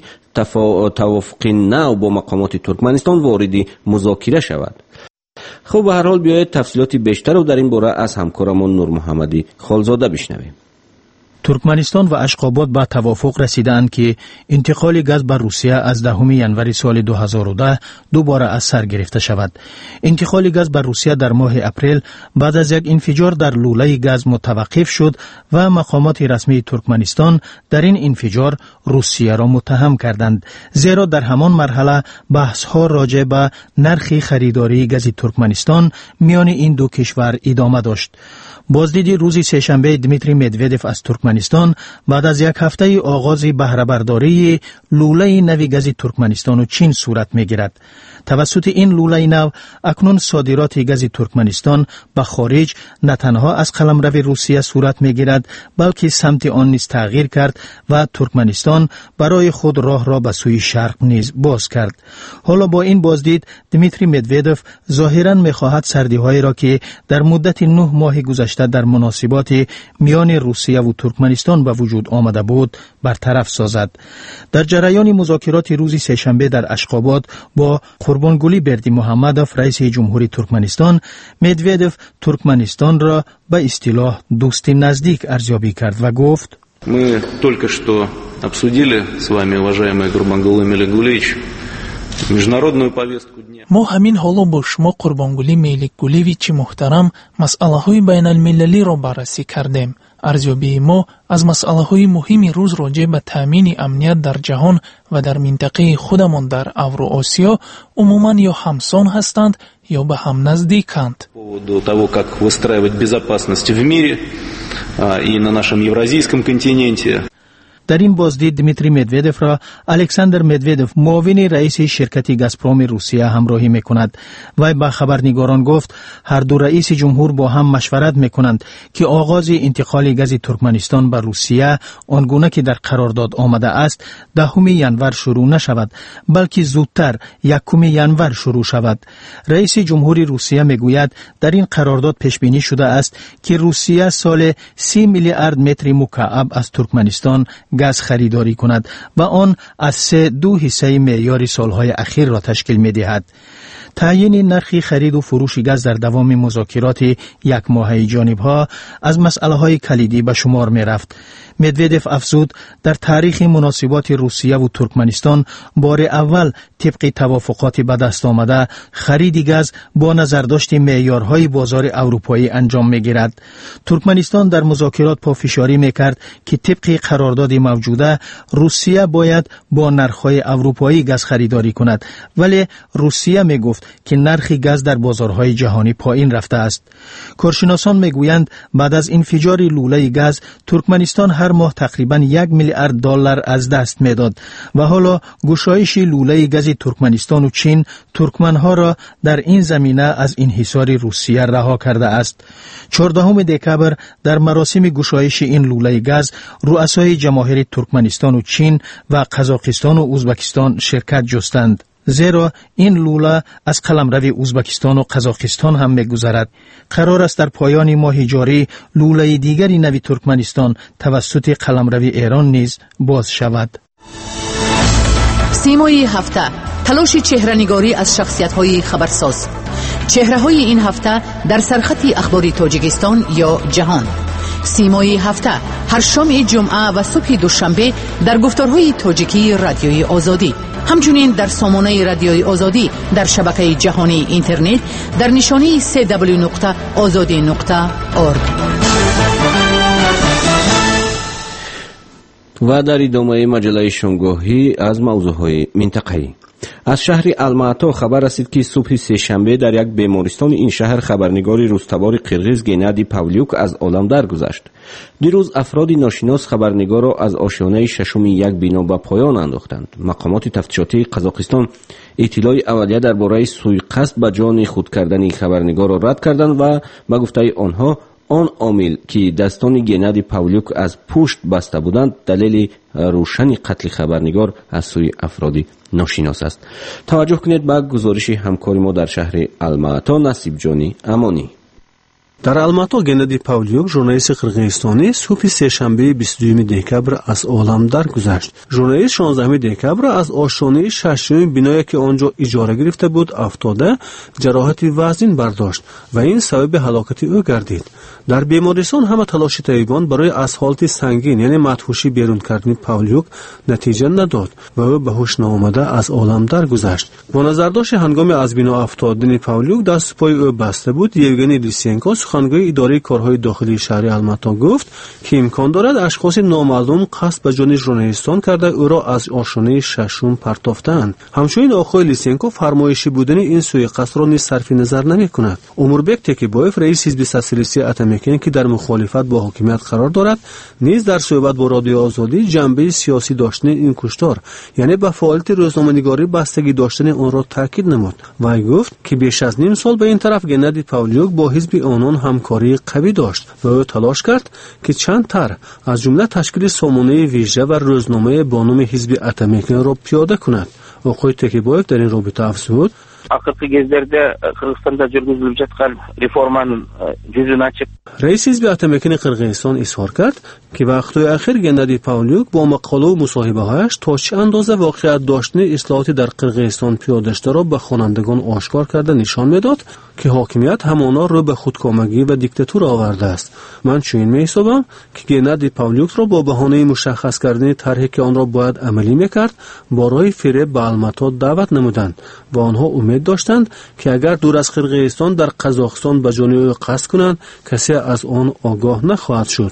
توافق نو با مقامات ترکمنستان وارد مذاکره شود. خب به هر حال بیایید تفصیلات بیشتر رو در این باره از همکارمان نور محمدی خالزاده بشنویم. ترکمنستان و اشخاباد به توافق رسیدند که انتقال گاز به روسیه از دهم ژانویه سال دو هزار و ده دوباره از سر گرفته شود. انتقال گاز به روسیه در ماه اپریل بعد از یک انفجار در لوله گاز متوقف شد و مقامات رسمی ترکمنستان در این انفجار روسیه را متهم کردند، زیرا در همان مرحله بحث ها راجع به نرخ خریداری گاز ترکمنستان میان این دو کشور ادامه داشت. بازدید روز سه‌شنبه دمیتری مدودوف از ترکمنستان بعد از یک هفته آغاز بهره برداری لوله نو گاز ترکمنستان و چین صورت می‌گیرد. توسط این لوله نو اکنون صادرات گاز ترکمنستان به خارج نه تنها از قلمرو روسیه صورت می‌گیرد بلکه سمت آن نیز تغییر کرد و ترکمنستان برای خود راه را به سوی شرق نیز باز کرد. حالا با این بازدید دمیتری مدودوف ظاهراً می‌خواهد سردی‌هایی را که در مدت نه ماه گذشته در مناسبات میان روسیه و ترکمنستان به وجود آمده بود برطرف سازد. در جریان مذاکرات روز سه‌شنبه در اشخاباد با قربانگلی بردی محمدوف رئیس جمهوری ترکمنستان، مدودوف ترکمنستان را به اصطلاح دوست نزدیک ارزیابی کرد و گفت: Мы только что обсудили с вами, уважаемый Гурбангулы Меликгулевич, международную повестку дня. ما همین حالا با شما قربانگلی میلیکگولیویچ محترم مسئله‌های بین المللی را بررسی کردیم. ارزیابی ما از مسئله‌های مهم روز راجع به تامین امنیت در جهان و در منطقه خودمان در اوراسیا عموماً یا همسان هستند یا به هم نزدیکند. До того, как выстраивать безопасность в мире и на нашем евразийском континенте. در این بازدید دمیتری مدودف را الکساندر مدودف معاون رئیس شرکت گازپروم روسیه همراهی میکند. وی با خبرنگاران گفت هر دو رئیس جمهور با هم مشورت میکنند که آغاز انتقال گاز ترکمنستان به روسیه آنگونه که در قرارداد آمده است دهم ژانویه شروع نشود بلکه زودتر یکم ژانویه شروع شود. رئیس جمهور روسیه میگوید در این قرارداد پیش بینی شده است که روسیه سال سی میلیارد متر مکعب از ترکمنستان گاز خریداری کند و آن از سه دو حصه معیار سالهای اخیر را تشکیل می‌دهد. تعیین نرخ خرید و فروش گاز در دوام مذاکرات یک ماهه جانب‌ها از مسئله‌های کلیدی به شمار می‌رفت. مدودف افزود در تاریخ مناسبات روسیه و ترکمنستان بار اول طبق توافقات به دست آمده خرید گاز با نظرداشت معیارهای بازار اروپایی انجام می‌گیرد. ترکمنستان در مذاکرات پافشاری می‌کرد که طبق قرارداد موجوده روسیه باید با نرخ‌های اروپایی گاز خریداری کند، ولی روسیه می‌گفت که نرخ گاز در بازارهای جهانی پایین رفته است. کارشناسان می‌گویند بعد از انفجار لوله گاز ترکمنستان هر ماه تقریباً یک میلیارد دلار از دست می‌داد و حالا گشایش لوله گاز ترکمنستان و چین ترکمنها را در این زمینه از انحصار روسیه رها کرده است. چهاردهم دکبر در مراسم گشایش این لوله گاز رؤسای جماهیر ترکمنستان و چین و قزاقستان و ازبکستان شرکت جستند، زیرا این لوله از قلمرو ازبکستان و قزاقستان هم می‌گذرد. قرار است در پایان ماه جاری لوله دیگری نوی ترکمنستان توسط قلمرو ایران نیز باز شود. سیمای هفته، تلاش چهره‌نگاری از شخصیت‌های خبرساز. چهره‌های این هفته در سرخط اخباری تاجیکستان یا جهان. سیمای هفته هر شام جمعه و صبح دوشنبه در گفتارهای تاجیکی رادیوی آزادی، همچنین در سامانه رادیوی آزادی در شبکه جهانی اینترنت در نشانی سه دبلیو نقطه آزادی نقطه اورگ. و در ادامه مجله شنگاهی از موضوعهای منطقه‌ای. از شهر الماتا خبر رسید که صبح سه‌شنبه در یک بیمارستان این شهر خبرنگاری روزتبار قرغیز گنادی پاولیوک از عالم درگذشت. دیروز افرادی ناشناس خبرنگار را از آشیانه ششم یک بنا به پایان انداختند. مقامات تفتیشاتی قزاقستان اطلاع اولیه درباره سوءقصد به جان خود کردن خبرنگار را رد کردند و به گفته آنها آن عامل که دستان گنادی پاولیوک از پشت بسته بودند دلیل روشن قتل خبرنگار از سوی افرادی ناشناس است. توجه کنید به گزارش همکار ما در شهر الماتا نصیب جانی امانی. در الماتا گنادی پاولیوک ژورنالیست قرغیزستانی صبح سه‌شنبه بیست و دوم دکبر از عالم درگذشت. ژورنالیست شانزدهم دکبر از آشیانه ششم بنایی که آنجا اجاره گرفته بود افتاده جراحت وزین برداشت و این سبب هلاکت او گردید. در بیمارستان همه تلاش طبیبان برای از حالت سنگین یعنی مدهوشی بیرون کردن پاولیوک نتیجه نداد و او به هوش ناآمده از عالم درگذشت. با نظرداشت هنگام از بنا افتادن پاولیوک دست پای او بسته بود. یوگنی لیسینکو سخنگوی اداره کارهای داخلی شهر الماتا گفت که امکان دارد اشخاص نامعلوم قصد به جان ژورنالیستان کرده او را از آشیانه ششم پرتافتند. همچنین آقای لیسینکو فرمایشی بودن این سوءقصد را نیز صرف نظر نمی‌کند. اموربک تکیبایف رئیس حزب سوسیالیستی اتمیکن که در مخالفت با حاکمیت قرار دارد نیز در صحبت با رادیو آزادی جنبه سیاسی داشتن این کشتار یعنی به فعالیت روزنامه‌نگاری بستگی داشتن آن را تاکید نمود و گفت که بیش از نیم سال به این طرف گنادی پاولیوک با حزب آنان همکاری قوی داشت و او تلاش کرد که چند طرح از جمله تشکیل سامانه ویژه و روزنامه با نام حزب اتمیکن را پیاده کند. آقای تکیبایف در این رابطه افزود акыркы кездерде Кыргызстанда жүргүзүлүп жаткан реформанын жүзүн ачып رئیس حزب اتمیکن قرغیزستان اظهار کرد که وقتهای اخیر گنادی پاولیوک با مقاله و مصاحبه‌هایش تا چه اندازه واقعیت داشتن اصلاحات در قرغیزستان پیاده شده را به خوانندگان آشکار کرده نشان میداد که حاکمیت همانا رو به خودکامگی و دیکتاتور آورده است. من چنین می‌حسابم که گنادی پاولیوک را با بهانه مشخص کردن طرحی که آن را باید عملی می‌کرد برای فریب به الماتا دعوت نمودند و آنها امید امید داشتند که اگر دور از قرقیزستان در قزاقستان به جانب او قصد کنند کسی از آن آگاه نخواهد شد.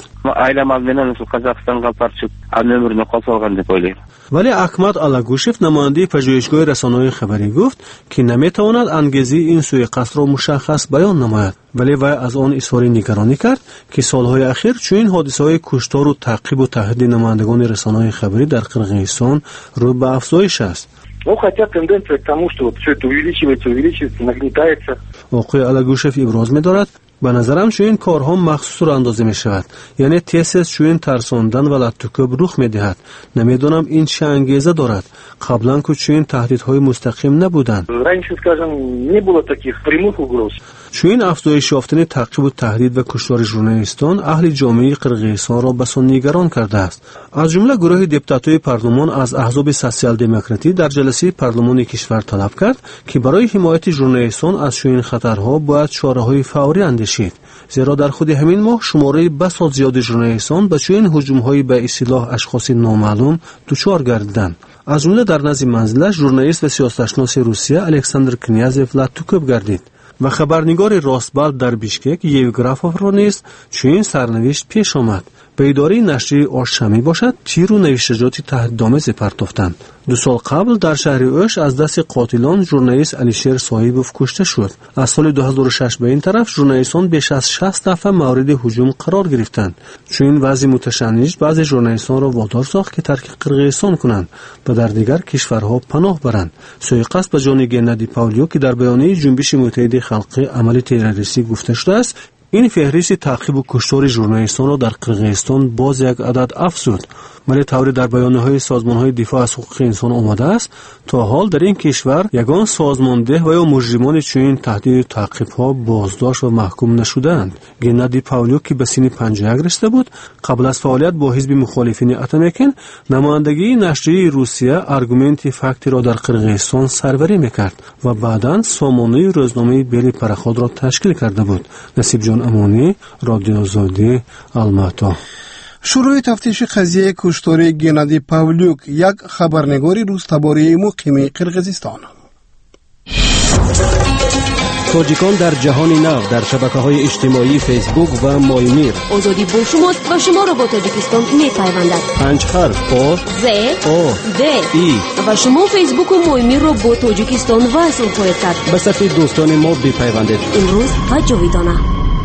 ولی احمد آلاگوشف نماینده پژوهشگاه رسانه‌های خبری گفت که نمیتواند انگیزه این سوء قصد را مشخص بیان نماید، ولی وی از آن اظهار نگرانی کرد که سالهای اخیر چنین حادثه‌های کشتار و تعقیب و تهدید نمایندگان رسانه‌های خبری در قرقیزستان رو به افزایش است. Ну, хотя тенденция к тому, что вот все это увеличивается, увеличивается, нагнетается. آقای آلاگوشف ابراز می‌دارد به نظرم چنین کارها مخصوص را اندازه می شود، یعنی تیسس چنین ترساندن و لطوکب رخ می دهد. نمیدونم این چه انگیزه دارد. قبلا که چنین تهدیدهای مستقیم نبودند. Раньше, скажем, не было таких прямых угроз. چنین افزایش یافتن تعقیب و تهدید و کشتار ژورنالیستان اهل جامعه قرقیزستان را بسیار نگران کرده است. از جمله گروه دپوتات‌های پارلمان از احزاب سوسیال دموکراتی در جلسه پارلمان کشور طلب کرد که برای حمایت ژورنالیستان از چنین خطرها باید چاره‌های فوری اندیشید، زیرا در خود همین ماه شماره بسیار زیاد ژورنالیستان به چنین هجوم‌های به اصطلاح اشخاص نامعلوم دچار گردیدند. از جمله در نزد منزلش ژورنالیست و سیاستشناس روسیه الکساندر کنیازف لطوکب گردید و خبرنگار راستبال در بیشکک یوگرافوف را نیز چنین سرنوشت پیش آمد. به اداره نشریه آششمی باشد تیر و نوشتجات تهدیدآمیز پرداختند. دو سال قبل در شهر اوش از دست قاتلان ژورنالیست علیشیر صاحبوف کشته شد. از سال دو هزار و شش به این طرف ژورنالیستان بیش از شصت دفعه مورد هجوم قرار گرفتند. چنین وضع متشنج بعضی ژورنالیستان را وادار ساخت که ترک قرقیزستان کنند و در دیگر کشورها پناه برند. سوء قصد به جان گنادی پاولیوک که در بیانیه جنبش متحد خلقی عمل تروریستی گفته شده است، این فهرست تعقیب و کشتار ژورنالیستان را در قرقیزستان باز یک عدد افزود. ولی طوری در بیانیه‌های سازمان‌های دفاع از حقوق انسان آمده است تا حال در این کشور یگان سازمانده و یا مجرمان چنین تهدید تعقیب‌ها بازداشت و محکوم نشدند. گنادی پاولیوک که به سن پنجاه و یک رسیده بود قبل از فعالیت با حزب مخالفین اتمیکن نمایندگی نشریه روسیه آرگومنت فکت را در قرقیزستان سروری می‌کرد و بعداً سامانه روزنامه بلی پرخود را تشکیل کرده بود. نصیب جان امانی، رادیو آزادی، الماتا. شروع تفتیش قضیه کشتار گنادی پاولیوک، یک خبرنگار روس تباری مقیم قرقیزستان. تاجیکان در جهان نو در شبکه‌های اجتماعی فیسبوک و مایمیر. آزادی با شماست و شما را با تاجیکستان می‌پیوندد. پنج حرف آ ز او د ای و شما فیسبوک و مایمیر را با تاجیکستان وصل خواهید کرد. به صفحه دوستان ما بپیوندید. امروز و جاویدانه.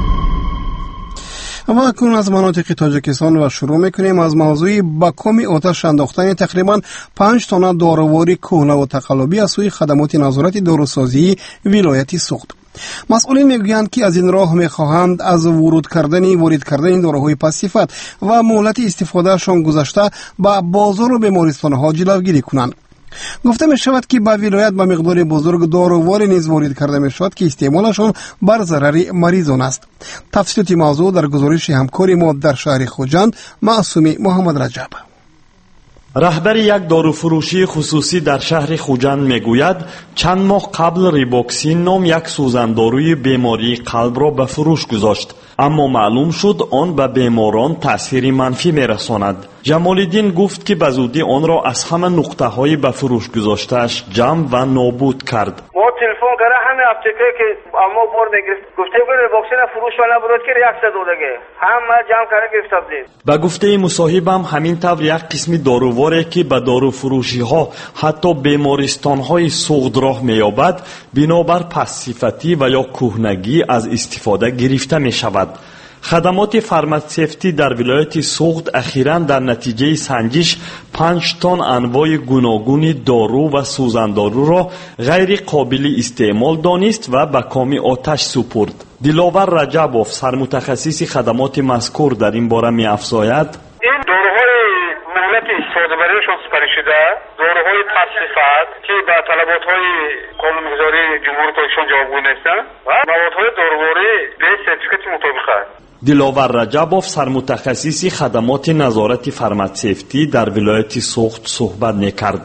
و اکنون از مناطق تاجیکستان و شروع میکنیم از موضوع با کمی آتش انداختن تقریبا پنج تن داروواری کهنه و تقلبی از سوی خدمات نظارت داروسازی ولایت سوخت. مسئولین میگویند که از این راه میخواهند از ورود کردن وارد کردن داروهای پس‌صفت و مهلت استفادهشان گذشته به بازار و بیمارستانها جلوگیری کنند. گفته می شود که به ولایت به مقدار بزرگ داروواری نیز وارد کرده می شود که استعمالشان بر ضرر مریضان است. تفصیلات موضوع در گزارش همکار ما در شهر خوجند معصومی محمد رجب. رهبر یک داروفروشی خصوصی در شهر خوجند میگوید چند ماه قبل ریبوکسین نام یک سوزنداروی بیماری قلب را به فروش گذاشت، اما معلوم شد آن به بیماران تأثیر منفی میرساند. جمال‌الدین گفت که به زودی آن را از همه نقطه‌های به فروش گذاشته‌اش جمع و نابود کرد. ما تلفن کرده همه اپتیکه که اما بار میگرفت گفته بود ریبوکسین فروش و نبود که صد دلاره همه جمع کرده گرفته. به گفته مصاحبم همین طور یک قسم داروواری که به داروفروشی‌ها حتی بیمارستان‌های سوغدراه می‌یابد بنابر پس‌صفتی و یا کهنگی از استفاده گرفته می‌شود. خدمات فارماسیفتی در ولایت سوغد اخیراً در نتیجه سنجش پنج تن انواع گوناگون دارو و سوزندارو را غیر قابل استعمال دانست و به کام آتش سپرد. دلاور رجبوف سرمتخصص خدمات مذکور در این باره می افزاید این داروهای مهلت استفاده برایشان سپری شده داروهای پس‌صفت که به طلبات‌های قانونگذاری جمهوری پاکستان جوابگو نیستند و موادهای داروواری به سرتیفیکات مطابق است. دلاور رجبوف سرمتخصص خدمات نظارت فارماسیفتی در ولایت سوغد صحبت می‌کرد.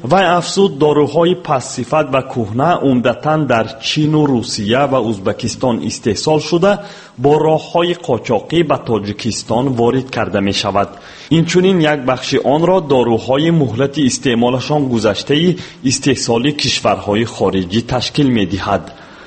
وی افزود داروهای پس‌صفت و کهنه عمدتاً در چین و روسیه و ازبکستان استحصال شده با راه‌های قاچاقی به تاجیکستان وارد کرده می شود. اینچنین یک بخش آن را داروهای مهلت استعمالشان گذشته استحصال کشورهای خارجی تشکیل می دهد.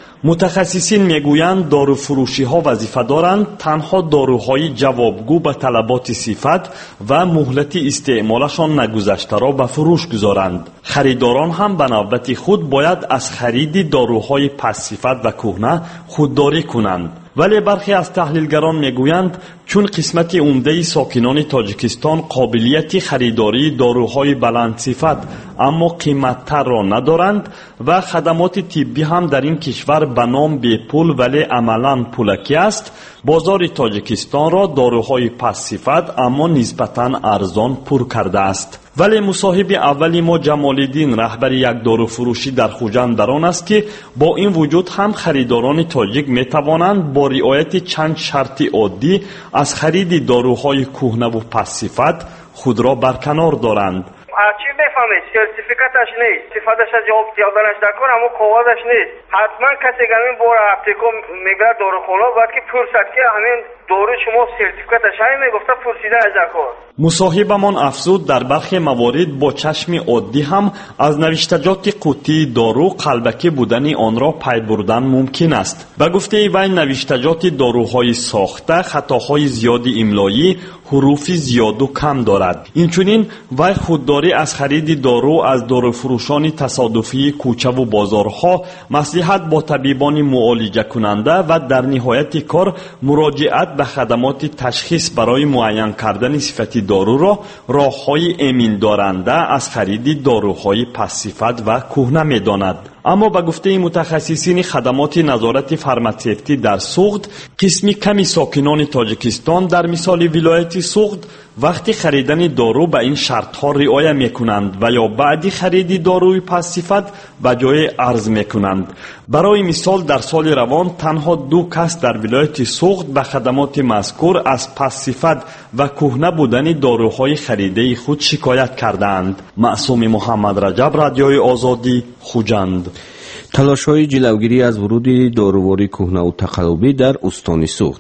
متخصصین میگویند داروفروشی ها وظیفه دارند تنها داروهای جوابگو به طلبات صفت و مهلت استعمالشان نگذشته را به فروش گذارند. خریداران هم به نوبت خود باید از خرید داروهای پس صفت و کهنه خودداری کنند. ولی برخی از تحلیلگران میگویند چون قسمت عمده ساکنان تاجیکستان قابلیت خریداری داروهای بلند صفت اما قیمت‌تر را ندارند و خدمات طبی هم در این کشور به نام بی پول ولی عملاً پولکی است، بازار تاجیکستان را داروهای پس صفت اما نسبتاً ارزان پر کرده است. ولی مصاحب اولی ما جمال الدین رهبر یک داروفروشی در خوجند در آن است که با این وجود هم خریداران تاجیک می توانند با رعایت چند شرط عادی از خرید داروهای کهنه و پس صفت خود را برکنار دارند. چی میفهمید؟ سرتیفیکاتش نیست، صفتش از جواب دادنش نکن اما کاغذش نیست. حتما کسی که همین بار اپتیکو میگه داروخانه باید که پرسد که همین دارو شما سرتیفیکاتش همین میگفته پرسیده از نکن. مصاحبمان افزود در برخی موارد با چشم عادی هم از نوشتجات قوطی دارو قلبکی بودن آن را پی بردن ممکن است. به گفته وی نوشتجات داروهای ساخته خطاهای زیاد املایی، حروف زیاد و کم دارد. اینچنین وی خودداری از خرید دارو از داروفروشان تصادفی کوچه و بازارها، مصلحت با طبیبان معالجه کننده و در نهایت کار مراجعت به خدمات تشخیص برای معین کردن صفت دارو را راه‌های امین دارنده از خرید داروهای پس صفت و کهنه می‌داند. اما به گفته متخصصین خدمات نظارت فارماسیتی در سوغد، قسمی کمی ساکنان تاجیکستان در مثال ولایت سوغد وقتی خریدن دارو به این شرط‌ها رعایت می‌کنند و یا بعد خرید داروی پس صفت به جای عرض می‌کنند. برای مثال در سال روان تنها دو کس در ولایت سوغد به خدمات مذکور از پس صفت و کهنه بودن داروهای خریده خود شکایت کردند. معصوم محمد رجب، رادیوی آزادی، خوجند. تلاش‌های جلوگیری از ورود داروواری کهنه و تقلبی در استان سوغد.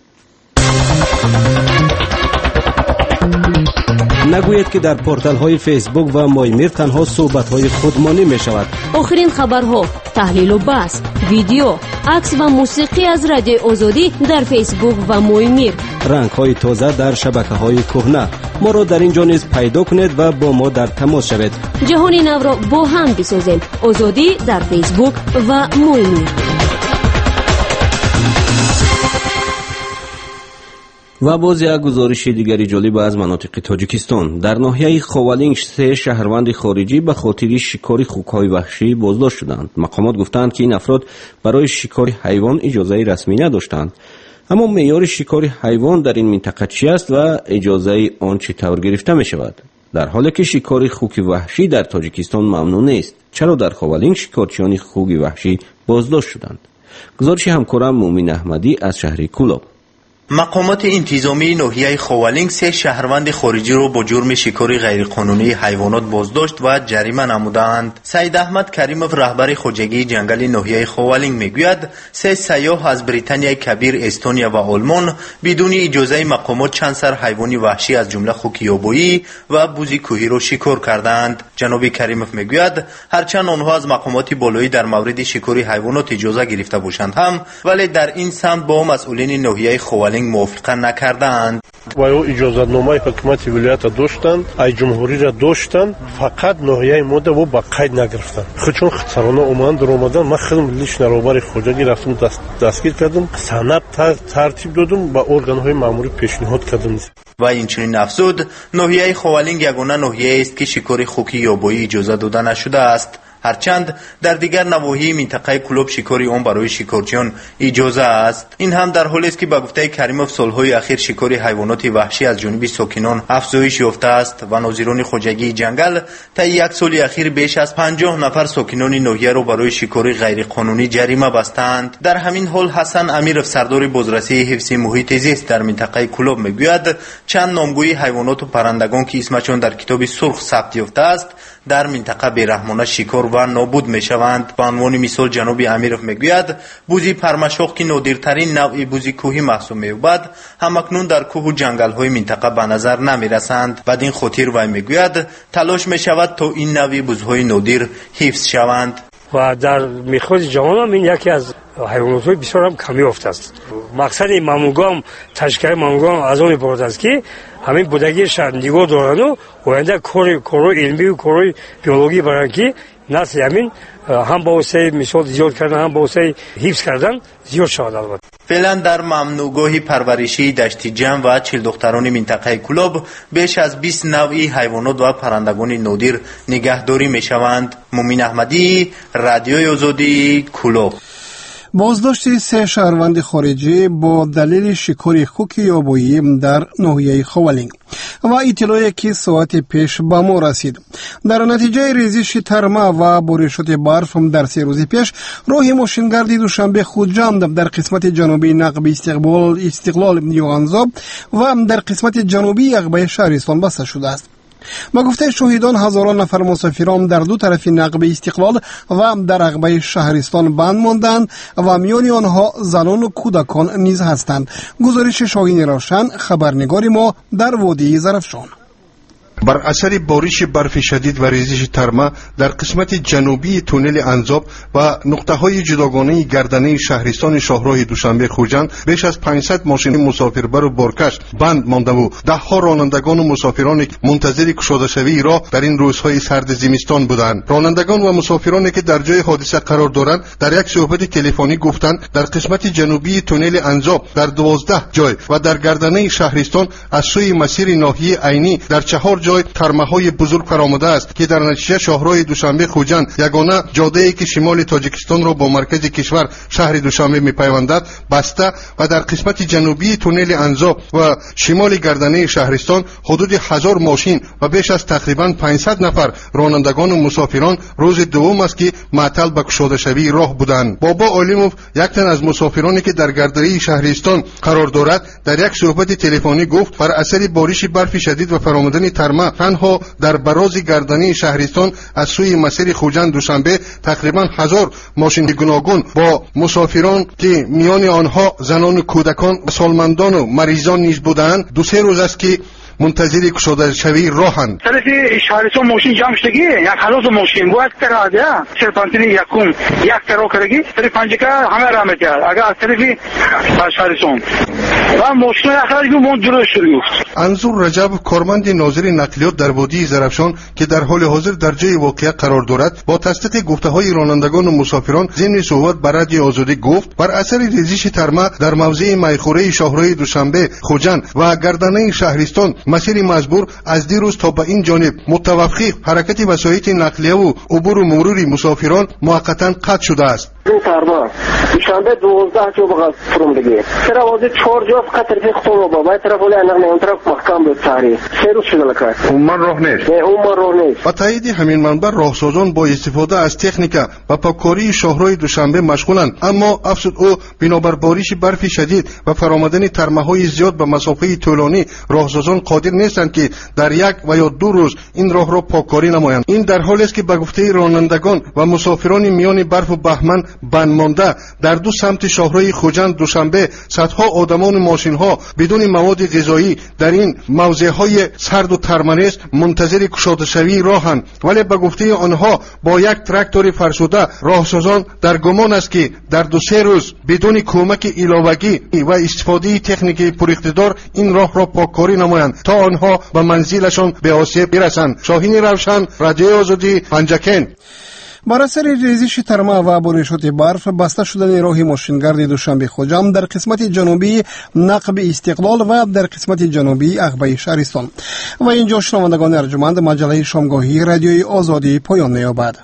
نگوید که در پورتال های فیسبوک و مایمیر تنها صحبت های خودمانی می شود. آخرین خبرها، تحلیل و بحث، ویدیو، عکس و موسیقی از رادیوی آزادی در فیسبوک و مایمیر. رنگ های تازه در شبکه های کهنه. ما را در اینجا نیز پیدا کنید و با ما در تماس شوید. جهان نو را با هم بسازیم. آزادی در فیسبوک و مایمیر. و باز یک گزارش دیگری جالب از مناطق تاجیکستان. در ناحیه خوالینگ سه شهروند خارجی به خاطر شکار خوک‌های وحشی بازداشت شدند. مقامات گفتند که این افراد برای شکار حیوان اجازه رسمی نداشتند. اما معیار شکار حیوان در این منطقه چی است و اجازه آن چطور گرفته می شود؟ در حالی که شکار خوک وحشی در تاجیکستان ممنوع نیست، چرا در خوالینگ شکارچیان خوک وحشی بازداشت شدند؟ گزارش همکارم مومن احمدی از شهر کولاب. مقامات انتظامی ناحیه خوالینگ سه شهروند خارجی را با جرم شکار غیرقانونی حیوانات بازداشت و جریمه نمودند. سید احمد کریموف رهبر خوجگی جنگل ناحیه خوالینگ میگوید سه سیاح از بریتانیای کبیر، استونیا و آلمان بدون اجازه مقامات چند سر حیوان وحشی از جمله خوک یابویی و بوز کوهی را شکار کردند. جناب کریموف میگوید هرچند آنها از مقامات بالایی در مورد شکار حیوانات اجازه گرفته باشند هم، ولی در این سمت با مسئولین ناحیه خوالینگ موافقه نکردند. و او اجازه نامه حکومت ولایت داشتند، ای جمهوری را داشتند، فقط ناحیه ما و با قید نگرفتند. خود چون خسرانه اومدن در اومدن، من خودم لیش نروبر خوجگی رفتم دست دستگیر کردم، سند ترتیب دادم، با ارگان های ماموری پیشنهاد کردم. و این چنین افزود ناحیه خوالینگ یگانه ناحیه است که شکار خوکی یابویی اجازه داده نشده است، هرچند در دیگر نواحی منطقه کلوب شکاری آن برای شکارچیان اجازه است. این هم در حالی است که به گفته کریموف سالهای اخیر شکار حیوانات وحشی از جانب ساکنان افزایش یافته است و ناظران خوجگی جنگل طی یک سال اخیر بیش از پنجاه نفر ساکنان ناحیه را برای شکار غیرقانونی جریمه بستند. در همین حال حسن امیرов سردار بازرسی حفظ محیط زیست در منطقه کلوب میگوید چند نامگوی حیوانات و پرندگان که اسمشان در کتاب سرخ ثبت یافته است در منطقه بیرحمانه شکار و نابود می شوند. به عنوان مثال جناب امیرов میگوید بوزی پرمشاق که نادرترین نوع بوزی کوهی محسوب می‌یابد همکنون در کوه و جنگل های منطقه به نظر نمی رسند. بدین خاطر وی میگوید تلاش می شود تا این نوع بوزهای نادر حفظ شوند. و در میخواز جهان هم این یکی از حیوانات های بسیار هم کمی افت است. مقصد ماموگام تشکیل ماموگام از آن عبارت است که همین بودگیش نگاه دارند و آینده کار کار علمی و کار بیولوژی برند که نسل همین هم با واسه مثال زیاد کردن هم با واسه حفظ کردن زیاد شود. البته فعلا در ممنوعگاه پرورشی دشت جم و چهل دختران منطقه کلوب بیش از بیست نوعی حیوانات و پرندگان نادر نگهداری می شوند. مومین احمدی، رادیوی آزادی، کلوب. بازداشت سه شهروند خارجی با دلیل شکار خوک یابایی در ناحیه خوالینگ و اطلاعی که ساعت پیش به ما رسید. در نتیجه ریزش ترمه و بارشات برف در سه روز پیش راه ماشینگردی دوشنبه خوجند در قسمت جنوبی نقب استقبال استقلال یوغانزاب و در قسمت جنوبی عقبه شهرستان بسته شده است. با گفته شاهدان هزاران نفر مسافران در دو طرف نقب استقلال و در عقبه شهرستان بند ماندند و میان آنها زنان و کودکان نیز هستند. گزارش شاهین روشن، خبرنگار ما در وادی زرفشان. بر اثر بارش برف شدید و ریزش ترمه در قسمت جنوبی تونل انزاب و نقطه‌های جداگانه گردنه شهرستان شاهراه دوشنبه خوجند بیش از پانصد ماشین مسافربر و بارکش بند مانده و ده‌ها رانندگان و مسافرانی که منتظر گشوده شوی راه در این روزهای سرد زمستان بودند. رانندگان و مسافرانی که در جای حادثه قرار دارند در یک صحبت تلفنی گفتند در قسمت جنوبی تونل انزاب در دوازده جای و در گردنه شهرستان از سوی مسیر ناحیه عینی در چهار جای ترمه‌های بزرگ فرآمده است که در نتیجه شاهراه دوشنبه خوجند یگانه جاده‌ای که شمال تاجیکستان را با مرکز کشور شهر دوشنبه می‌پیوندد بسته و در قسمت جنوبی تونل انزاب و شمال گردنه شهرستان حدود هزار ماشین و بیش از تقریباً پانصد نفر رانندگان و مسافران روز دوم است که معطل به گشوده شوی راه بودند. بابا علیموف یک تن از مسافرانی که در گردنه شهرستان قرار دارد در یک صحبت تلفنی گفت بر اثر بارش برف شدید و فرآمدن ترمه تنها در براز گردنه شهرستان از سوی مسیر خوجند دوشنبه تقریبا هزار ماشین گوناگون با مسافران که میان آنها زنان و کودکان و سالمندان و مریضان نیز بودند دو سه روز است که منتظر گشوده شوی راهند. طرف شهرستان ماشین جمع شدگی یک هزار ماشین بود طرف ده سرپنچی یکم یک طرف کردگی طرف پنجکه همه راه می‌رفت اگر از طرف شهرستان و ماشین اخراج مون جلوش شد. انظور رجب کارمند ناظر نقلیات در وادی زرفشان که در حال حاضر در جای واقعه قرار دارد با تصدیق گفته‌های رانندگان و مسافران ضمن صحبت بر رادیو آزادی گفت بر اثر ریزش ترمه در موضع میخوره شاهراه دوشنبه خوجند و گردنه شهرستان مسیر مجبور از دیروز تا به این جانب متوقف حرکت وسایط نقلیه و عبور و مرور مسافران موقتا قطع شده است. این ترما دوشنبه دوازده جو بغل فرم دیگه چرا واسه چهار جو فقط طرف خطور با باید طرف ولی انا اون طرف محکم بود تاریخ سه روز شده لکه عموما راه نیست نه عموما راه نیست. با تایید همین منبع راهسازان با استفاده از تکنیک و پاککاری شاهراه دوشنبه مشغولند اما افسوس او بنابر بارش برف شدید و فرآمدن ترمه‌های زیاد به مسافه طولانی راهسازان قادر نیستند که در یک و یا دو روز این راه را پاککاری نمایند. این در حالی است که به گفته رانندگان و مسافران میان برف و بهمن بند مانده در دو سمت شاهراه خوجند دوشنبه صدها آدمان و ماشین‌ها بدون مواد غذایی در این موضع‌های سرد و ترمنیز منتظر گشوده شوی راهند ولی به گفته آنها با یک تراکتور فرسوده راهسازان در گمان است که در دو سه روز بدون کمک علاوه‌ای و استفاده تکنیک پراقتدار این راه را پاککاری نمایند تا آنها به منزلشان به آسیب برسند. شاهین روشن، رادیو آزادی، پنجکن. بر اثر ریزش ترمه و بارشات برف بسته شدن راه ماشینگرد دوشنبه خوجند در قسمت جنوبی نقب استقلال و در قسمت جنوبی عقبه شهرستان و اینجا شنوندگان ارجمند مجله شامگاهی رادیوی آزادی پایان می‌یابد.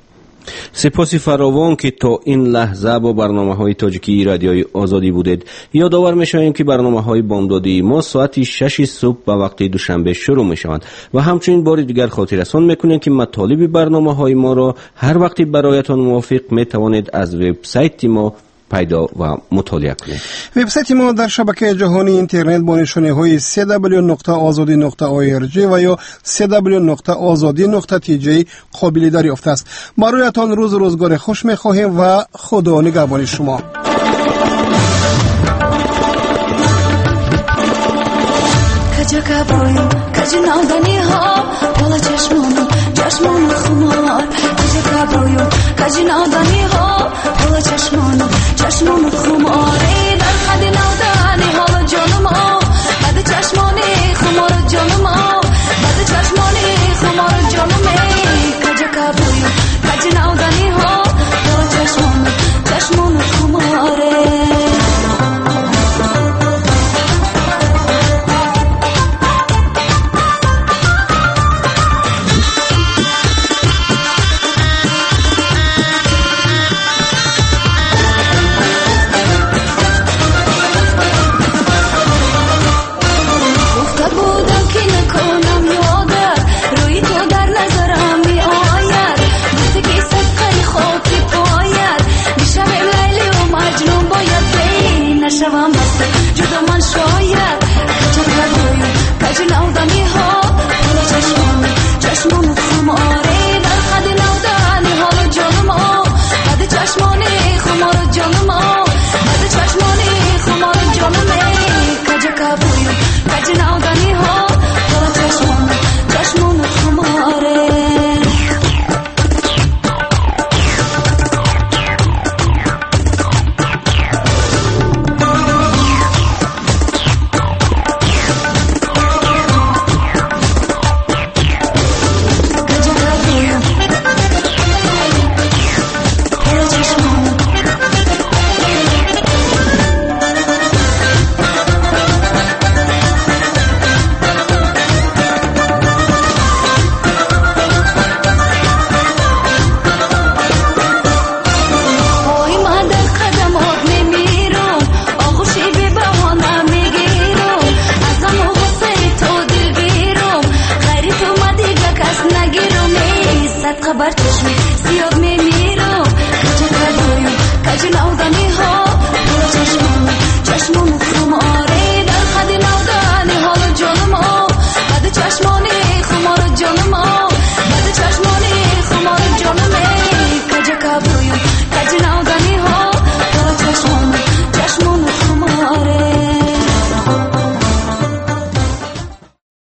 سپاسی فراوان که تا این لحظه با برنامه‌های تاجیکی رادیوی آزادی بودید. یادآور می‌شویم که برنامه‌های بامدادی ما ساعت شش صبح به وقت دوشنبه شروع می‌شوند و همچنین بار دیگر خاطررسان می‌کنیم که مطالب برنامه‌های ما را هر وقت برایتان موافق می‌توانید از وبسایت ما پیدا و مطالعه کنید. وبسایت ما در شبکه جهانی اینترنت با نشانی های دبلیو دبلیو دبلیو نقطه آزادی نقطه او آر جی و یا دبلیو دبلیو دبلیو نقطه آزادی نقطه تی جی قابل دریافت است. برایتان روز روزگار خوش می‌خواهیم و خدا نگهبان شما. Kaçaka boyum, kaçın aldani ha, bola çeşmonu, çeşmonu khumar. Kaçaka boyum, kaçın aldani ha, bola çeşmonu, çeşmonu khumar. Ey dar kadın aldani hala canım o, hadi çeşmoni.